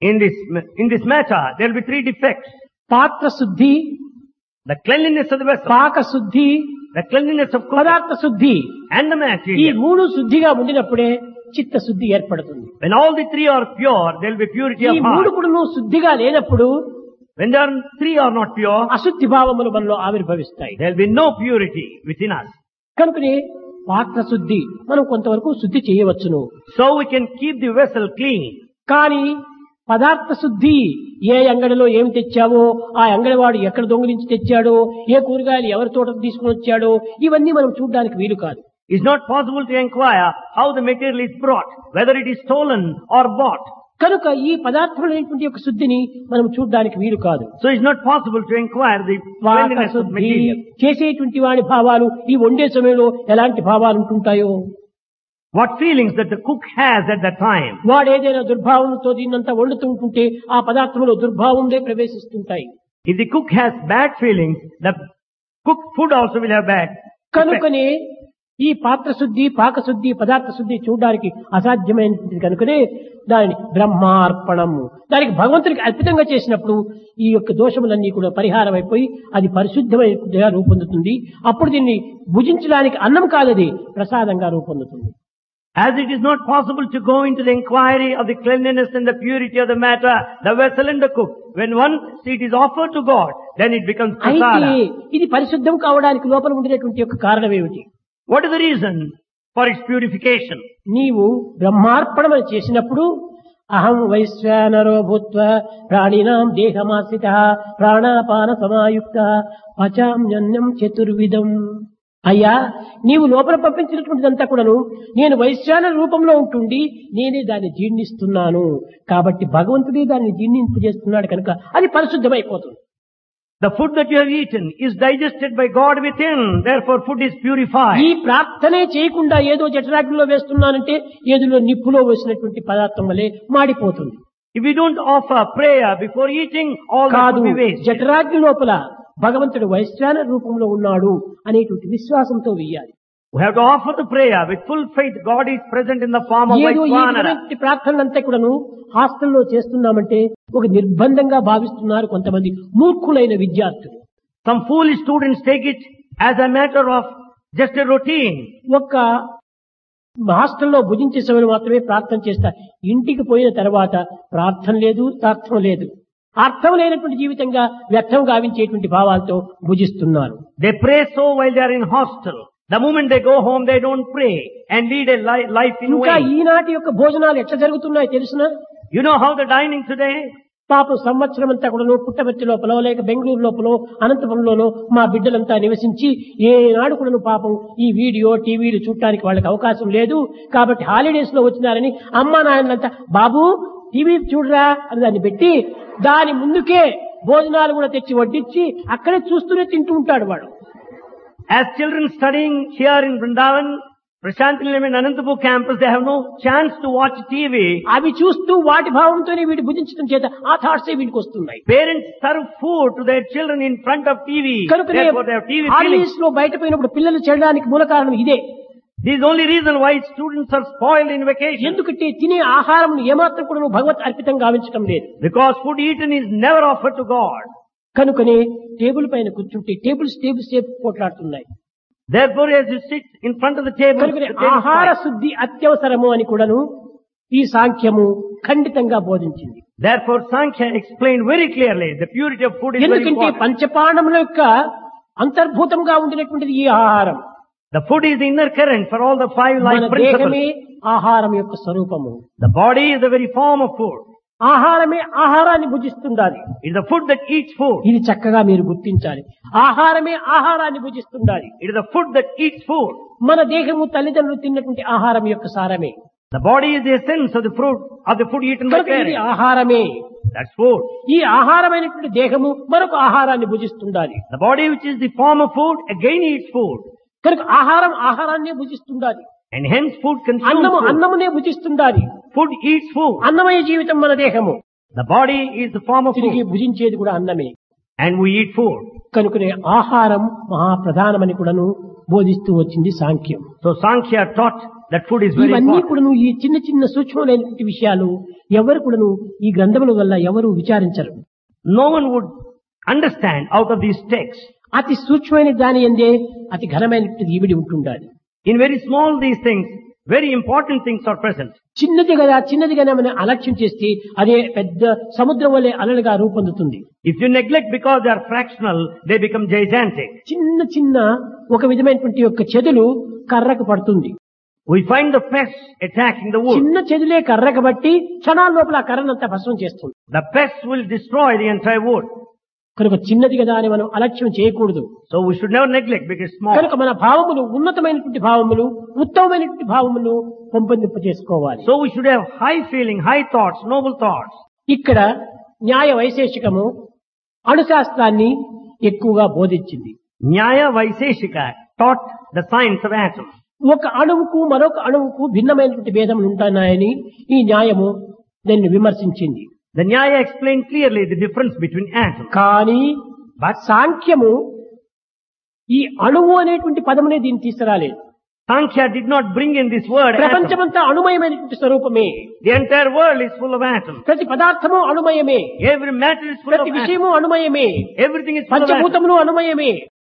In this matter, there will be three defects. పాత్ర శుద్ధి, The cleanliness of the vessel, పాక శుద్ధి, the cleanliness of cooking, పదార్థ శుద్ధి, and the ఈ material. మూడు శుద్ధిగా ఉండినప్పుడే చిత్త శుద్ధి ఏర్పడుతుంది. When all the three are pure, there will be purity ఈ of మూడు heart. కూడా శుద్ధిగా లేనప్పుడు When there are three are not pure, అశుద్ధి భావములు మనలో ఆవిర్భవిస్తాయి. there will be no purity within us. కనుకనే పాత్ర శుద్ధి మనం కొంతవరకు శుద్ధి చేయవచ్చును. So we can keep the vessel clean. కానీ పదార్థ శుద్ధి, ఏ అంగడిలో ఏమి తెచ్చావో, ఆ అంగడివాడు ఎక్కడ దొంగిలించి తెచ్చాడో, ఏ కూరగాయలు ఎవరి తోటకు తీసుకుని వచ్చాడో, ఇవన్నీ మనం చూడడానికి వీలు కాదు. It's not possible to inquire how the material is brought, whether it is stolen or bought. కనుక ఈ పదార్థములైనటువంటి యొక్క శుద్ధిని మనం చూడడానికి వీలు కాదు. So it's not possible to inquire the cleanliness of శుద్ధి material. చేసేటువంటి వాడి భావాలు ఈ వండే సమయంలో ఎలాంటి భావాలు ఉంటుంటాయో, What feelings that the cook has at that time. వాడు ఏదైనా దుర్భావంతో దీన్నంతా వండుతూ ఉంటుంటే ఆ పదార్థంలో దుర్భావంలో ప్రవేశిస్తుంటాయి. If the cook has bad feelings, the cooked food also will have bad effect. కనుకనే ఈ పాత్ర శుద్ధి, పాకశుద్ధి, పదార్థ శుద్ధి చూడడానికి అసాధ్యమైనది కనుకనే దానిని బ్రహ్మార్పణము, దానికి భగవంతునికి అర్పితంగా చేసినప్పుడు ఈ యొక్క దోషములన్నీ కూడా పరిహారం అయిపోయి అది పరిశుద్ధమైన రూపొందుతుంది. అప్పుడు దీన్ని భుజించడానికి అన్నం కాదది ప్రసాదంగా రూపొందుతుంది. As it is not possible to go into the inquiry of the cleanliness and the purity of the matter, the vessel and the cook, when once it is offered to God, then it becomes అయితే prasada. ఇది పరిశుద్ధం కావడానికి లోపల ఉండినటువంటి యొక్క కారణం ఏమిటి? What is the reason for its purification? నీవు బ్రహ్మార్పణం చేసినప్పుడు అహం వైశ్వానరో భూత్వ ప్రాణినాం దేహమాశ్రిత ప్రాణాపాన సమాయుక్త పచామ్యన్నం చతుర్విధం. అయ్యా, నీవు లోపల పంపించినటువంటిదంతా కూడాను నేను వైశ్వాన రూపంలో ఉంటుండి నేనే దాన్ని జీర్ణిస్తున్నాను. కాబట్టి భగవంతుడే దాన్ని జీర్ణింపజేస్తున్నాడు కనుక అది పరిశుద్ధమైపోతుంది. The food that you have eaten is digested by God within, therefore food is purified. ఈ ప్రార్థనే చేయకుండా ఏదో జఠరాగ్నిలో వేస్తున్నానంటే ఏదో నిప్పులో వేసినటువంటి పదార్థం వలె మాడిపోతుంది. If we don't offer prayer before eating, all that కాదు, will be wasted. జఠరాగ్ని లోపల భగవంతుడు వైశ్వాన రూపంలో ఉన్నాడు అనేటువంటి విశ్వాసంతో వెయ్యాలి. We have to offer the prayer with full faith. God is present in the form of ఏదో ఈ Vaishvanara. విధమైనటువంటి ప్రార్థనలంతా కూడాను హాస్టల్లో చేస్తున్నామంటే ఒక నిర్బంధంగా భావిస్తున్నారు కొంతమంది మూర్ఖులైన విద్యార్థులు. Some foolish students take it as a matter of just a routine. ఒక్క హాస్టల్లో భుజించే సమయంలో మాత్రమే ప్రార్థన చేస్తారు. ఇంటికి పోయిన తర్వాత ప్రార్థన లేదు, అర్థం లేదు. అర్థం లేనటువంటి జీవితంగా వ్యర్థం గావించేటువంటి భావాలతో భుజిస్తున్నారు. They pray so while they are in hostel. The moment they go home, they don't pray and lead a life in ఇంకా vain. ఈనాటి యొక్క భోజనాలు ఎట్లా జరుగుతున్నాయో తెలుసునా? You know how the dining today? పాపం సంవత్సరం అంతా కూడా పుట్టబెట్టి లోపల లేక బెంగళూరు లోపల అనంతపురంలోనో మా బిడ్డలంతా నివసించి ఏనాడు కూడా పాపం ఈ వీడియో టీవీలు చూడటానికి వాళ్ళకి అవకాశం లేదు. కాబట్టి హాలిడేస్ లో వచ్చినారని అమ్మా నాయనంతా బాబు టీవీ చూడరా అని దాన్ని పెట్టి దాని ముందుకే భోజనాలు కూడా తెచ్చి వడ్డించి అక్కడే చూస్తూనే తింటూ ఉంటాడు వాడు. As children studying here in Vrindavan, Prashant Nilayam and Anantapur campus, they have no chance to watch TV. అవి చూస్తూ వాటి భావంతోనే వీడు భుజించడం చేత ఆ థాట్సే వీడికి వస్తున్నాయి. Parents serve food to their children in front of TV. కనుకనే Therefore they have TV feelings. Holidays లో బయట పోయినప్పుడు పిల్లలు చెడడానికి మూల కారణం ఇదే. This is the only reason why students are spoiled in vacation. ఎందుకంటే తినే ఆహారం ఏమాత్రం కూడా భగవత్ అర్పితం గావించడం లేదు. Because food eaten is never offered to God. కనుకనే టేబుల్ పైన కూర్చుంటే టేబుల్స్ పోట్లాడుతున్నాయి. Therefore, as you sit in front of the table, కనుకనే ఆహార శుద్ధి అత్యవసరము అని కూడాను ఈ సాంఖ్యము ఖండితంగా బోధించింది. Therefore, Sankhya explained very clearly the purity of food is very ఎందుకంటే important. పంచపాండముల యొక్క అంతర్భూతంగా ఉండినటువంటిది ఈ ఆహారం. The food is the inner current for all the five life మన principles. దేహమే ఆహారం యొక్క స్వరూపము. The body is the very form of food. ఆహారమే ఆహారాన్ని భుజిస్తుండాలి. It is the food that eats food. ఇది చక్కగా మీరు గుర్తించాలి. ఆహారమే ఆహారాన్ని భుజిస్తుండాలి. It is the food that eats food. మన దేహము తల్లిదండ్రులు తిన్నటువంటి ఆహారం యొక్క సారమే. The body is the essence of the fruit of the food eaten by కనుక ఇది parents. ఆహారమే. That's food. ఈ ఆహారమైనటువంటి దేహము మరొక ఆహారాన్ని భుజిస్తుండాలి. The body which is the form of food again eats food. కనుక ఆహారం ఆహారాన్నే భుజిస్తుండాలి. And hence food consumes అన్నము food. అన్నమునే భుజిస్తుండాలి. Food eats food. అన్నమయ జీవితం మన దేహము. The body is the form of తిరిగి food. భుజించేది కూడా అన్నమే. And we eat food. కనుకనే ఆహారం మహాప్రధానమని కూడాను బోధిస్తూ వచ్చింది సాంఖ్యం. So Sankhya taught that food is very ఇవన్నీ important. కూడాను ఈ చిన్న చిన్న సూక్ష్మమైనటువంటి విషయాలు ఎవరు కూడాను ఈ గ్రంథముల వల్ల ఎవరు విచారించరు. No one would understand out of these texts. అతి సూక్ష్మమైన దాని ఎందే అతి ఘనమైనటువంటి ఈవిడి ఉంటుండాలి. In very small these things, very important things are present. చిన్నది కదా మనం అలక్ష్యం చేస్తే అదే పెద్ద సముద్రం వలె అలలుగా రూపొందుతుంది. If you neglect because they are fractional, they become gigantic. చిన్న ఒక విధమైనటువంటి యొక్క చెదులు కర్రకు పడుతుంది. We find the pests attacking the wood. చిన్న చెదులే కర్రకు బట్టి క్షణాల లోపల ఆ కర్రనంతా భస్మం చేస్తుంది. The pests will destroy the entire wood. కనుక చిన్నది కదా అని మనం అలక్ష్యం చేయకూడదు. So we should never neglect because small. కనుక మన భావములు ఉన్నతమైనటువంటి భావములు ఉత్తమమైనటువంటి భావములు పెంపొందింప చేసుకోవాలి. So we should have high feeling, high thoughts, noble thoughts. ఇక్కడ న్యాయ వైశేషికము అణుశాస్త్రాన్ని ఎక్కువగా బోధించింది. Nyaya Vaiseshika taught the science of atoms. ఒక అణువుకు మరొక అణువుకు భిన్నమైనటువంటి భేదములు ఉంటున్నాయని ఈ న్యాయము దాన్ని విమర్శించింది. The Nyaya explained clearly the difference between atoms. కానీ సాంఖ్యము ఈ అణువు అనేటువంటి పదమునే దీన్ని తీసుకురాలేదు. Sankhya did not bring in this word atom. ప్రపంచమంతా అణుమయమైనటువంటి స్వరూపమే. The entire world is full of atoms. ప్రతి పదార్థము అణుమయమే. Every matter is full of ప్రతి atoms. విషయము అణుమయమే. Everything is full of atoms. పంచభూతములు అణుమయమే.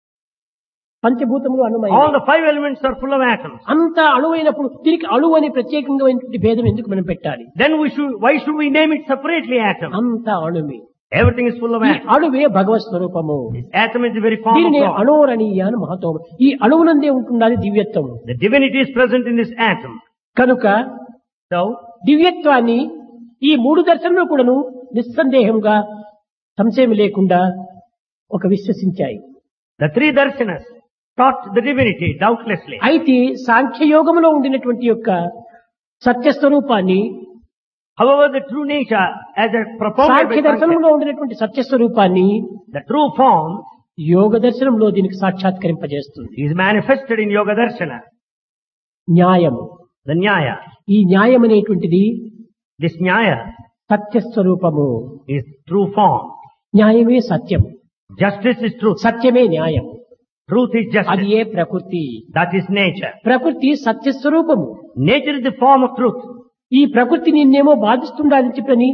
పంచభూతములు అణుమయమే. All the five elements are full of atoms. అంతా అణువైనప్పుడు దీనికి అణువు అని ప్రత్యేకంగా భేదం ఎందుకు మనం పెట్టాలి? Then why should we name it separately atom? అంతా అణువే. Everything is full of ఈ atoms. అణువే భగవత్ స్వరూపము. This atom is the very form of దీనిని God. అణోరణీయ అని మహత్వం. ఈ అణువునందే ఉంటుండాలి దివ్యత్వం. The divinity is present in this atom. కనుక So దివ్యత్వాన్ని ఈ మూడు దర్శనములు కూడాను నిస్సందేహంగా సంశయం లేకుండా ఒక విశ్వసించాయి. the three darshanas taught the divinity doubtlessly. అయితే సాంఖ్యయోగంలో ఉండినటువంటి యొక్క సత్యస్వరూపాన్ని However, the true nature as a propounded Sankhya by Sankhya, దర్శనంలో ఉండినటువంటి సత్యస్వరూపాన్ని the true form యోగ దర్శనంలో దీనికి సాక్షాత్కరింపజేస్తుంది. is manifested in Yoga Darshana, న్యాయము. the Nyaya. ఈ న్యాయం అనేటువంటిది This Nyaya సత్యస్వరూపము. is true form. న్యాయమే సత్యం. Justice is truth. సత్యమే న్యాయం. Truth is అది justice. ఏ ప్రకృతి. That is nature. ప్రకృతి సత్యస్వరూపము. Nature is the form of truth. ఈ ప్రకృతి నిన్నేమో బాధిస్తుండాలని చెప్పని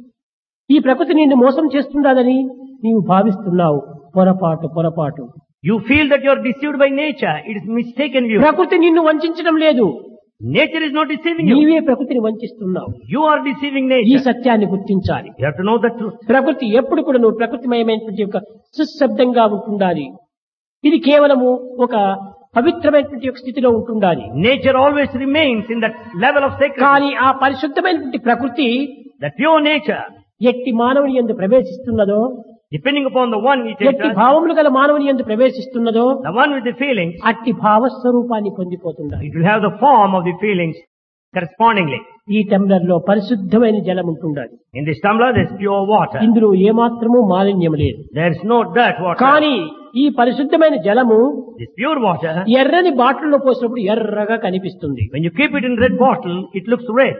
ఈ ప్రకృతి నిన్ను మోసం చేస్తుండాలని నీవు భావిస్తున్నావు. పొరపాటు. You feel that you are deceived by nature. It is mistaken view. ప్రకృతి నిన్ను వంచడం లేదు. Nature is not deceiving you. నీవే ప్రకృతిని వంచిస్తున్నావు. You are deceiving ఈ nature. సత్యాన్ని గుర్తించాలి. You have to know the truth. ప్రకృతి ఎప్పుడు కూడా నువ్వు ప్రకృతిమయమైనటువంటి యొక్క సుశబ్దంగా ఉంటుండాలి. ఇది కేవలము ఒక పవిత్రమైనటువంటి యొక్క స్థితిలో ఉంటుండాలి. Nature always remains in that level of sacredness. కానీ ఆ పరిశుద్ధమైనటువంటి ప్రకృతి The pure nature, ఎట్టి మానవుని యందు ప్రవేశిస్తున్నదో, depending upon the one it ఎట్టి enters, భావములు గల మానవుని యందు ప్రవేశిస్తున్నదో the one with the feelings, అట్టి భావస్వరూపాన్ని పొందిపోతుండాలి. it will have the form of the feelings correspondingly. ఈ టంబ్లర్ లో పరిశుద్ధమైన జలం ఉంటుండాలి. In this tumbler there is pure water. ఇందులో ఏమాత్రము మాలిన్యం లేదు. There is no dirt water. కానీ ఈ పరిశుద్ధమైన జలము This pure water, ఎర్రని బాటిల్లో పోసినప్పుడు ఎర్రగా కనిపిస్తుంది. when you keep it in red bottle, it looks red.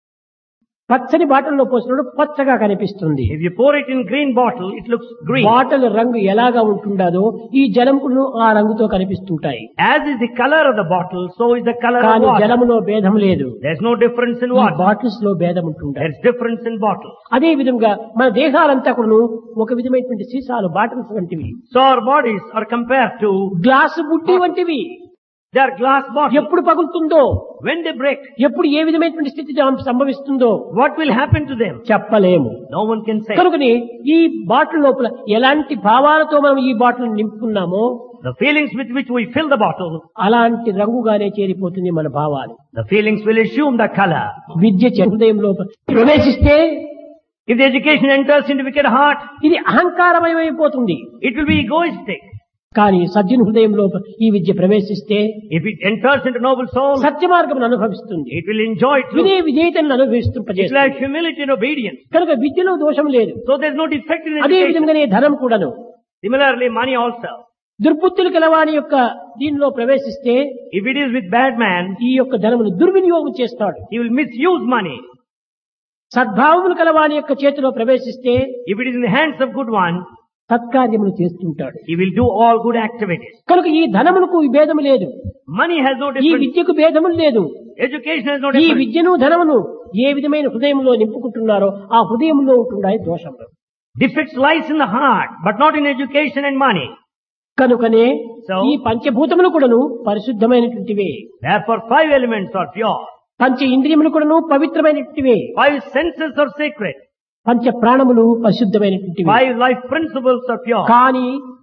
పచ్చని బాటిల్లో పోసినప్పుడు పచ్చగా కనిపిస్తుంది. If you pour it in green bottle, it looks green. Bottle రంగు ఎలాగా ఉంటుండదో ఈ జలమును ఆ రంగుతో కనిపిస్తుంటాయి. As is the color of the bottle, so is the color of కానీ water. జలములో భేదం లేదు. There is no difference in ఈ water. బాటిల్స్ లో భేదం ఉంటుంటాయి. There is difference in bottles. అదే విధంగా మన దేహాలంతా కూడాను ఒక విధమైనటువంటి సీసాలు బాటిల్స్ వంటివి. So our bodies are compared to, glass బుట్టి వంటివి. they are glass bottles. ఎప్పుడు పగులుతుందో, When they break, ఎప్పుడు ఏ విధమైనటువంటి స్థితి సంభవిస్తుందో what will happen to them? చెప్పలేము. No one can say. కనుకని ఈ బాటిల్ లోపల ఎలాంటి భావాలతో మనం ఈ బాటిల్ నింపుకున్నామో The feelings with which we fill the bottle, అలాంటి రంగుగానే చేరిపోతుంది మన భావాలు. the feelings will assume the color. విద్య హృదయం లోపల ప్రవేశిస్తే If the education enters into wicked heart, ఇది అహంకారమయమైపోతుంది. it will be egoistic. కానీ సజ్జన హృదయం లోపల ఈ విద్య ప్రవేశిస్తే If it enters into noble soul, సత్య మార్గమును అనుభవిస్తుంది. it will enjoy truth. విధేయతను It will అనుభవిస్తుంపజేస్తుంది. have humility and obedience. కనుక విద్యలో దోషం లేదు. So there is no defect in అదే education. విధంగానే ధనం కూడాను Similarly, money also. దుర్బుద్ధులు కలవాని యొక్క దీనిలో ప్రవేశిస్తే If it is with bad man, ఈ యొక్క ధనమును దుర్వినియోగం చేస్తాడు. he will misuse money. సద్భావములు కలవాని యొక్క చేతిలో ప్రవేశిస్తే If it is in the hands of good one, సత్కార్యములు చేస్తుంటాడు. he will do all good activities. కనుక ఈ ధనమునకు ఈ భేదము లేదు. Money has no ఈ difference. విద్యకు భేదము లేదు. Education has no ఈ difference. విద్యను ధనమును ఏ విధమైన హృదయంలో నింపుకుంటున్నారో ఆ హృదయంలో ఉంటున్నాయి దోషములు. Defects lies in the heart, but not in education and money. కనుకనే So- ఈ పంచభూతములు కూడాను పరిశుద్ధమైనటువంటివే. Therefore, 5 elements are pure. పంచ ఇంద్రియములు కూడాను పవిత్రమైనటువంటివే. 5 senses are sacred. పంచ ప్రాణములు పరిశుద్ధమైనటువంటివి. 5 life principles are pure. కానీ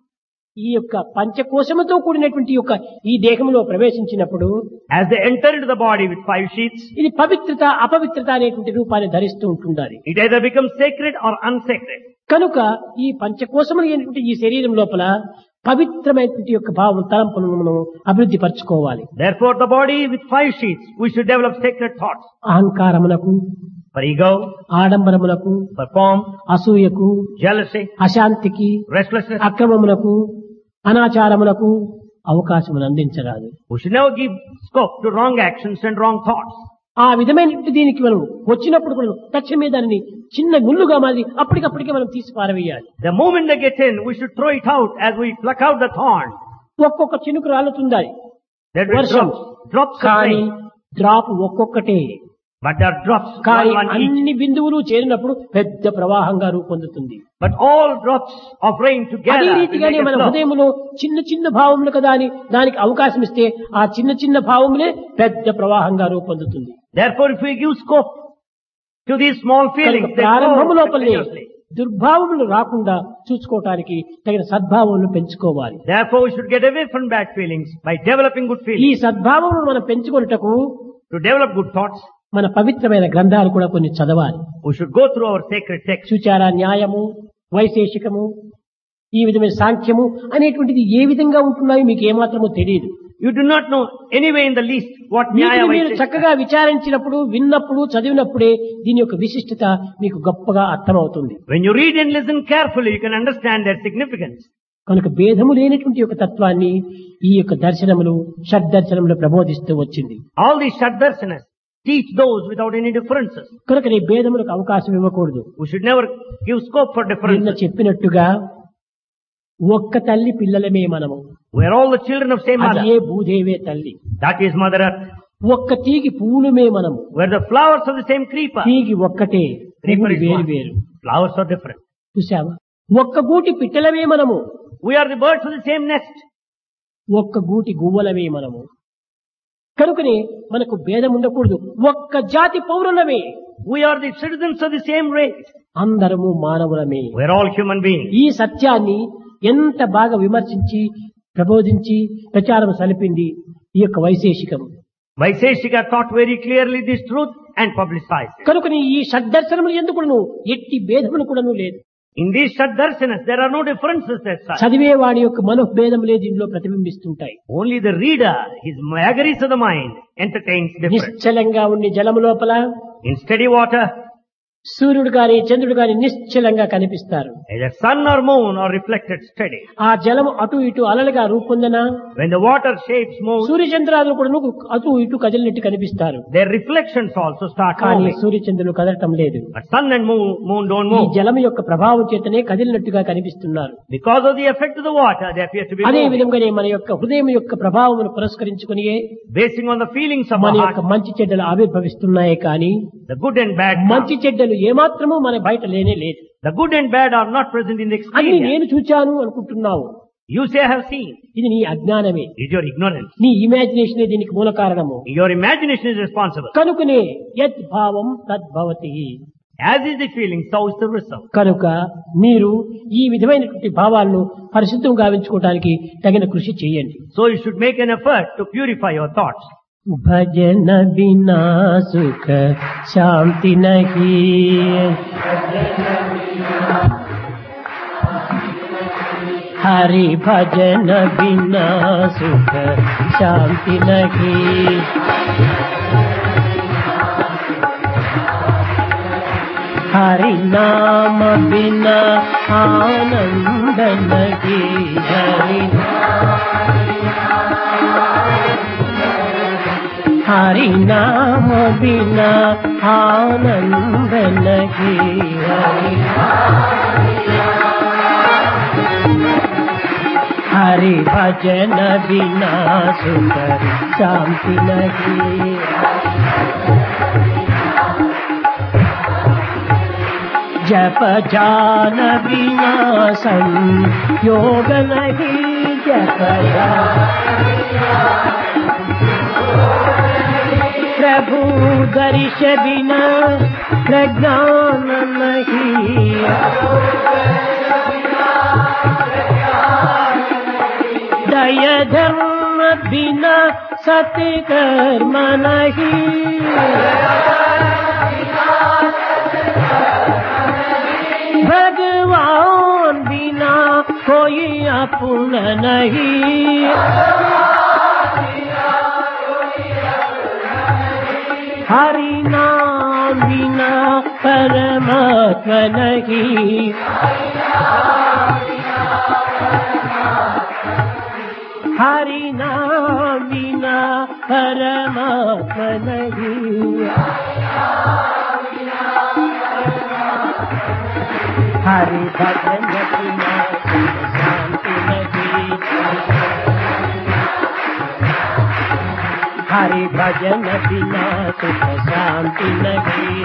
ఈ యొక్క పంచకోశముతో కూడినటువంటి యొక్క ఈ దేహంలో ప్రవేశించినప్పుడు As they enter into the body with 5 sheaths, ఇది పవిత్రత అపవిత్రత అనేటువంటి రూపాన్ని ధరిస్తూ ఉంటుండాలి. it either becomes sacred or unsacred. కనుక ఈ పంచకోశములు అయినటువంటి ఈ శరీరం లోపల పవిత్రమైనటువంటి యొక్క భావం తలంపులను మనం అభివృద్ధి పరచుకోవాలి. Therefore, the body with 5 sheaths, we should develop sacred thoughts. అహంకారమునకు, For ego, ఆడంబరమునకు, for form, అసూయకు, jealousy, అశాంతికి, restlessness. అక్రమమునకు, అనాచారమునకు అవకాశమును అందించరాదు. We should never give scope to wrong actions and wrong thoughts. ఆ విధమైన దీనికి మనం వచ్చినప్పుడు కూడా తక్షణమే దానిని చిన్న ముళ్ళుగా మాది అప్పటికప్పటికే మనం తీసి పారవేయాలి. The moment they get in, we should throw it out as we pluck out the thorn. ఒక్కొక్క చినుకు రాలుతుండాలి There will be వర్షం. drops of కానీ rain. డ్రాప్ ఒక్కొక్కటే. But there are drops, కానీ one each. అన్ని బిందువులు చేరినప్పుడు పెద్ద ప్రవాహంగా రూపొందుతుంది. But all drops of rain అదే together will రీతిగానే make a మన flow. హృదయంలో చిన్న చిన్న భావములు కదా అని దానికి అవకాశం ఇస్తే ఆ చిన్న చిన్న భావములే పెద్ద ప్రవాహంగా రూపొందుతుంది. Therefore, if we give scope to these small feelings, కనుక they ప్రారంభము flow లోపలే continuously. దుర్భావములు రాకుండా చూసుకోవటానికి తగిన సద్భావములు పెంచుకోవాలి. Therefore, we should get away from bad feelings by developing good ఈ feelings. సద్భావమును మనం పెంచుకొనుటకు To develop good thoughts, మన పవిత్రమైన గ్రంథాలు కూడా కొన్ని చదవాలి. we should go through our sacred texts. సుచార న్యాయము, వైశేషికము, ఈ విధమైన సాంఖ్యము అనేటువంటిది ఏ విధంగా ఉంటున్నాయో మీకు ఏమాత్రమో తెలియదు. You do not know anyway in the least what Nyaya వీటిని మీరు Vaisheshika. చక్కగా విచారించినప్పుడు, విన్నప్పుడు, చదివినప్పుడే దీని యొక్క విశిష్టత మీకు గొప్పగా అర్థమవుతుంది. When you read and listen carefully, you can understand their significance. కనుక భేదము లేనటువంటి యొక్క తత్వాన్ని ఈ యొక్క దర్శనములు, షడ్దర్శనములు ప్రబోధిస్తూ వచ్చింది. All these Shaddarsanas teach those without any differences. కనుక ఈ భేదములకు అవకాశం ఇవ్వకూడదు. We should never give scope for నిన్న differences. చెప్పినట్టుగా ఒక్క తల్లి పిల్లలమే మనము. We are all the children of same mother. అదే భూదేవే తల్లి. That is Mother Earth. ఒక్క తీగి పువ్వులమే మనము. We are the flowers of the same creeper. తీగి ఒక్కటే, Creeper పువ్వులు is వేరు one. వేరు. Flowers are different. చూసావా? ఒక్క గూటి పిట్టలమే మనము. We are the birds of the same nest. ఒక్క గూటి గువ్వలమే మనము. కనుకనే మనకు భేదం ఉండకూడదు. ఒక్క జాతి పౌరులమే. We are the citizens of the same race. అందరము మానవులమే. We are all human beings. ఈ సత్యాన్ని ఎంత బాగా విమర్శించి, ప్రబోధించి, ప్రచారం సలిపింది ఈ యొక్క వైశేషికం. Vaisheshika taught very clearly this truth and publicized it. కనుకని ఈ షడ్దర్శనములు ఎందుకును ఎట్టి భేదములు కూడాను లేదు. In these Shaddarsanas, there are no differences as such. చదివేవాడి యొక్క మనోభేదములే దీనిలో ప్రతిబింబిస్తుంటాయి. Only the reader, his vagaries of the mind, entertains difference. నిశ్చలంగా ఉండి జలము లోపల In steady water, సూర్యుడు గాని చంద్రుడు గాని నిశ్చలంగా కనిపిస్తారు. either sun or moon are reflected steady. ఆ జలము అటు ఇటు అలలుగా రూపొందన When the water shapes move, సూర్యచంద్రాలు కూడా అటు ఇటు కదిలినట్టు కనిపిస్తారు. their reflections also start కానీ moving. సూర్యచంద్రులు కదలటం లేదు. But sun and moon don't ఈ move. జలము యొక్క ప్రభావం చేతనే కదిలినట్టుగా కనిపిస్తున్నారు. Because of the effect of the water, they appear to be అదే moving. విధంగానే మన యొక్క హృదయం యొక్క ప్రభావమును పురస్కరించుకుని Basing on the feelings of మన our యొక్క heart, మంచి చెడ్డలు ఆవిర్భవిస్తున్నాయే కానీ the good and bad మంచి come. చెడ్డలు ఏమాత్రమూ మన బయట లేనే లేదు. The good and bad are not present in the అన్ని exterior. నేను చూచాను అనుకుంటున్నావు. You say I have seen. ఇది నీ అజ్ఞానమే. It is your ignorance. నీ ఇమాజినేషనే దీనికి మూల కారణము. Your imagination is responsible. కనుకనే యత్ భావం తద్భవతి. As is the feeling, so is the result. కనుక మీరు ఈ విధమైనటువంటి భావాలను పరిశుద్ధం గావించుకోవడానికి తగిన కృషి చేయండి. So you should make an effort to purify your thoughts. భజన బినా సుఖ శాంతి నహి, హరి భజన బినా సుఖ శాంతి నహి, హరి నామ బినా ఆనంద నహి, హరి हरि नाम बिना आनंद नहीं, हरि भजन बिना सुख शांति नहीं, जप जान बिना संयोग नहीं, जपया प्रभु दर्श बिना प्रज्ञान नहीं दया धर्म बिना सत्कर्म नहीं भगवान बिना कोई अपना नहीं हरि नाम बिना परमात्मा नहीं हरि नाम बिना परमात्मा नहीं हरि भजन बिना शांति नहीं हरि भजन बिना सुख शांति नहीं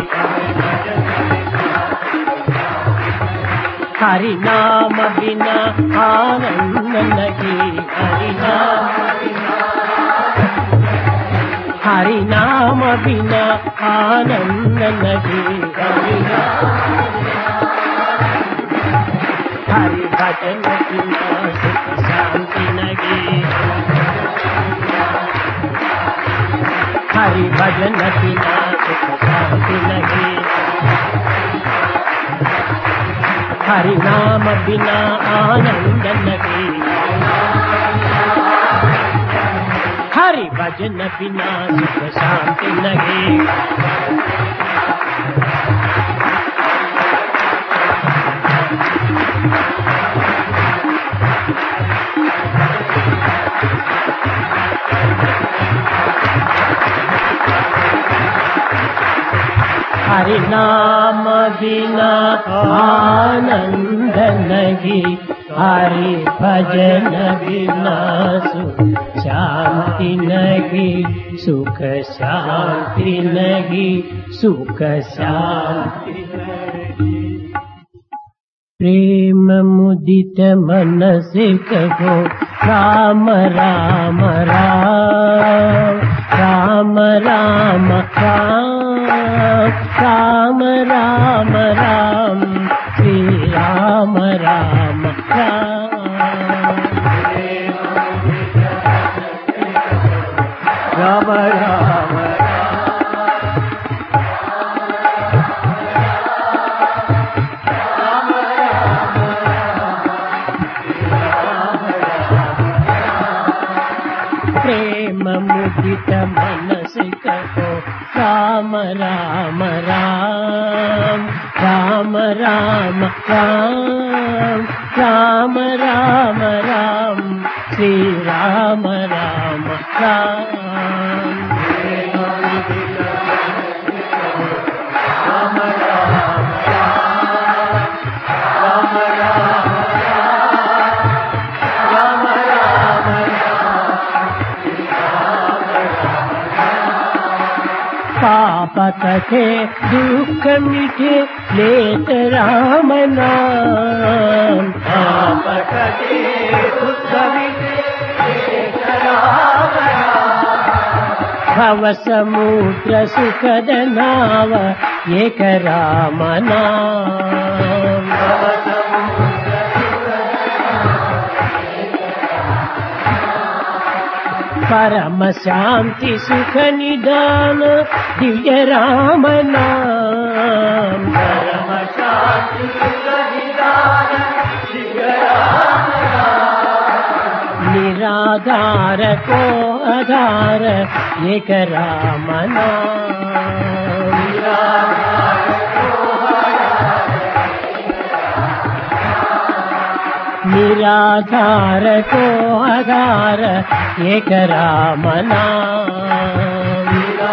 हरि नाम बिना आनंद नहीं हरि नाम बिना आनंद नहीं हरि भजन बिना सुख शांति नहीं हरि भजन बिना सुख शांति नहीं हरि नाम बिना आनंद नहीं हरि भजन बिना सुख शांति नहीं हरि नाम बिना आनंद नहीं हरि भजन बिना सुख शांति नहीं सुख शांति नहीं सुख शांति नहीं प्रेम मुदित मन से कहो राम राम राम राम राम राम राम राम राम श्री राम राम राम राम राम प्रेम मुदित मन से कहो राम राम राम राम राम राम राम राम राम श्री राम राम राम राम राम राम राम पाप कटे दुख मिटे लेत राम नाम पाप कटे दुख मिटे लेत राम नाम भव समुद्र सुखद नाव एक राम नाम भव समुद्र परम शांति सुख निदान दिव्य राम नाम परम शांति सुख निदान दिव्य राम नाम निराधार को आधार एक राम नाम निराधार को आधार निराधार को आधार एक राम नाम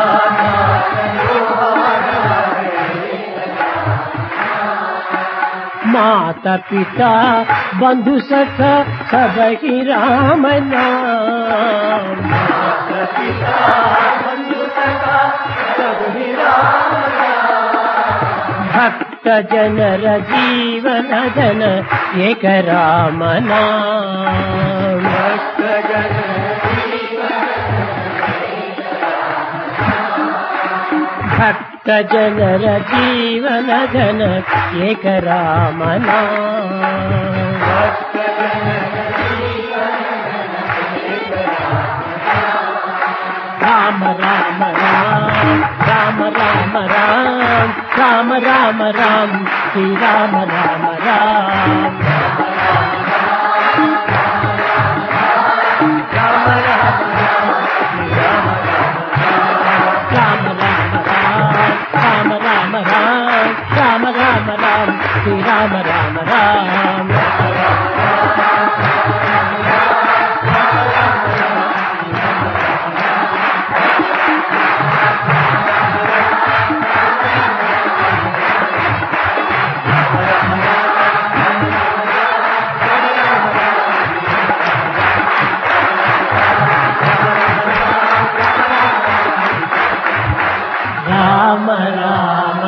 माता पिता बंधु सखा सब ही राम नाम माता पिता बंधु सखा सब ही राम नाम भक्त जनर जीवन धन एक राम नाम भक्त जनर जीवन धन एक राम नाम राम राम राम राम राम राम राम राम राम श्री राम राम राम राम राम राम राम राम राम राम श्री राम राम राम राम राम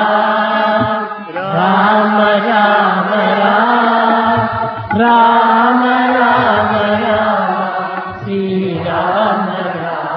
राम राम राम राम राम राम श्री राम राम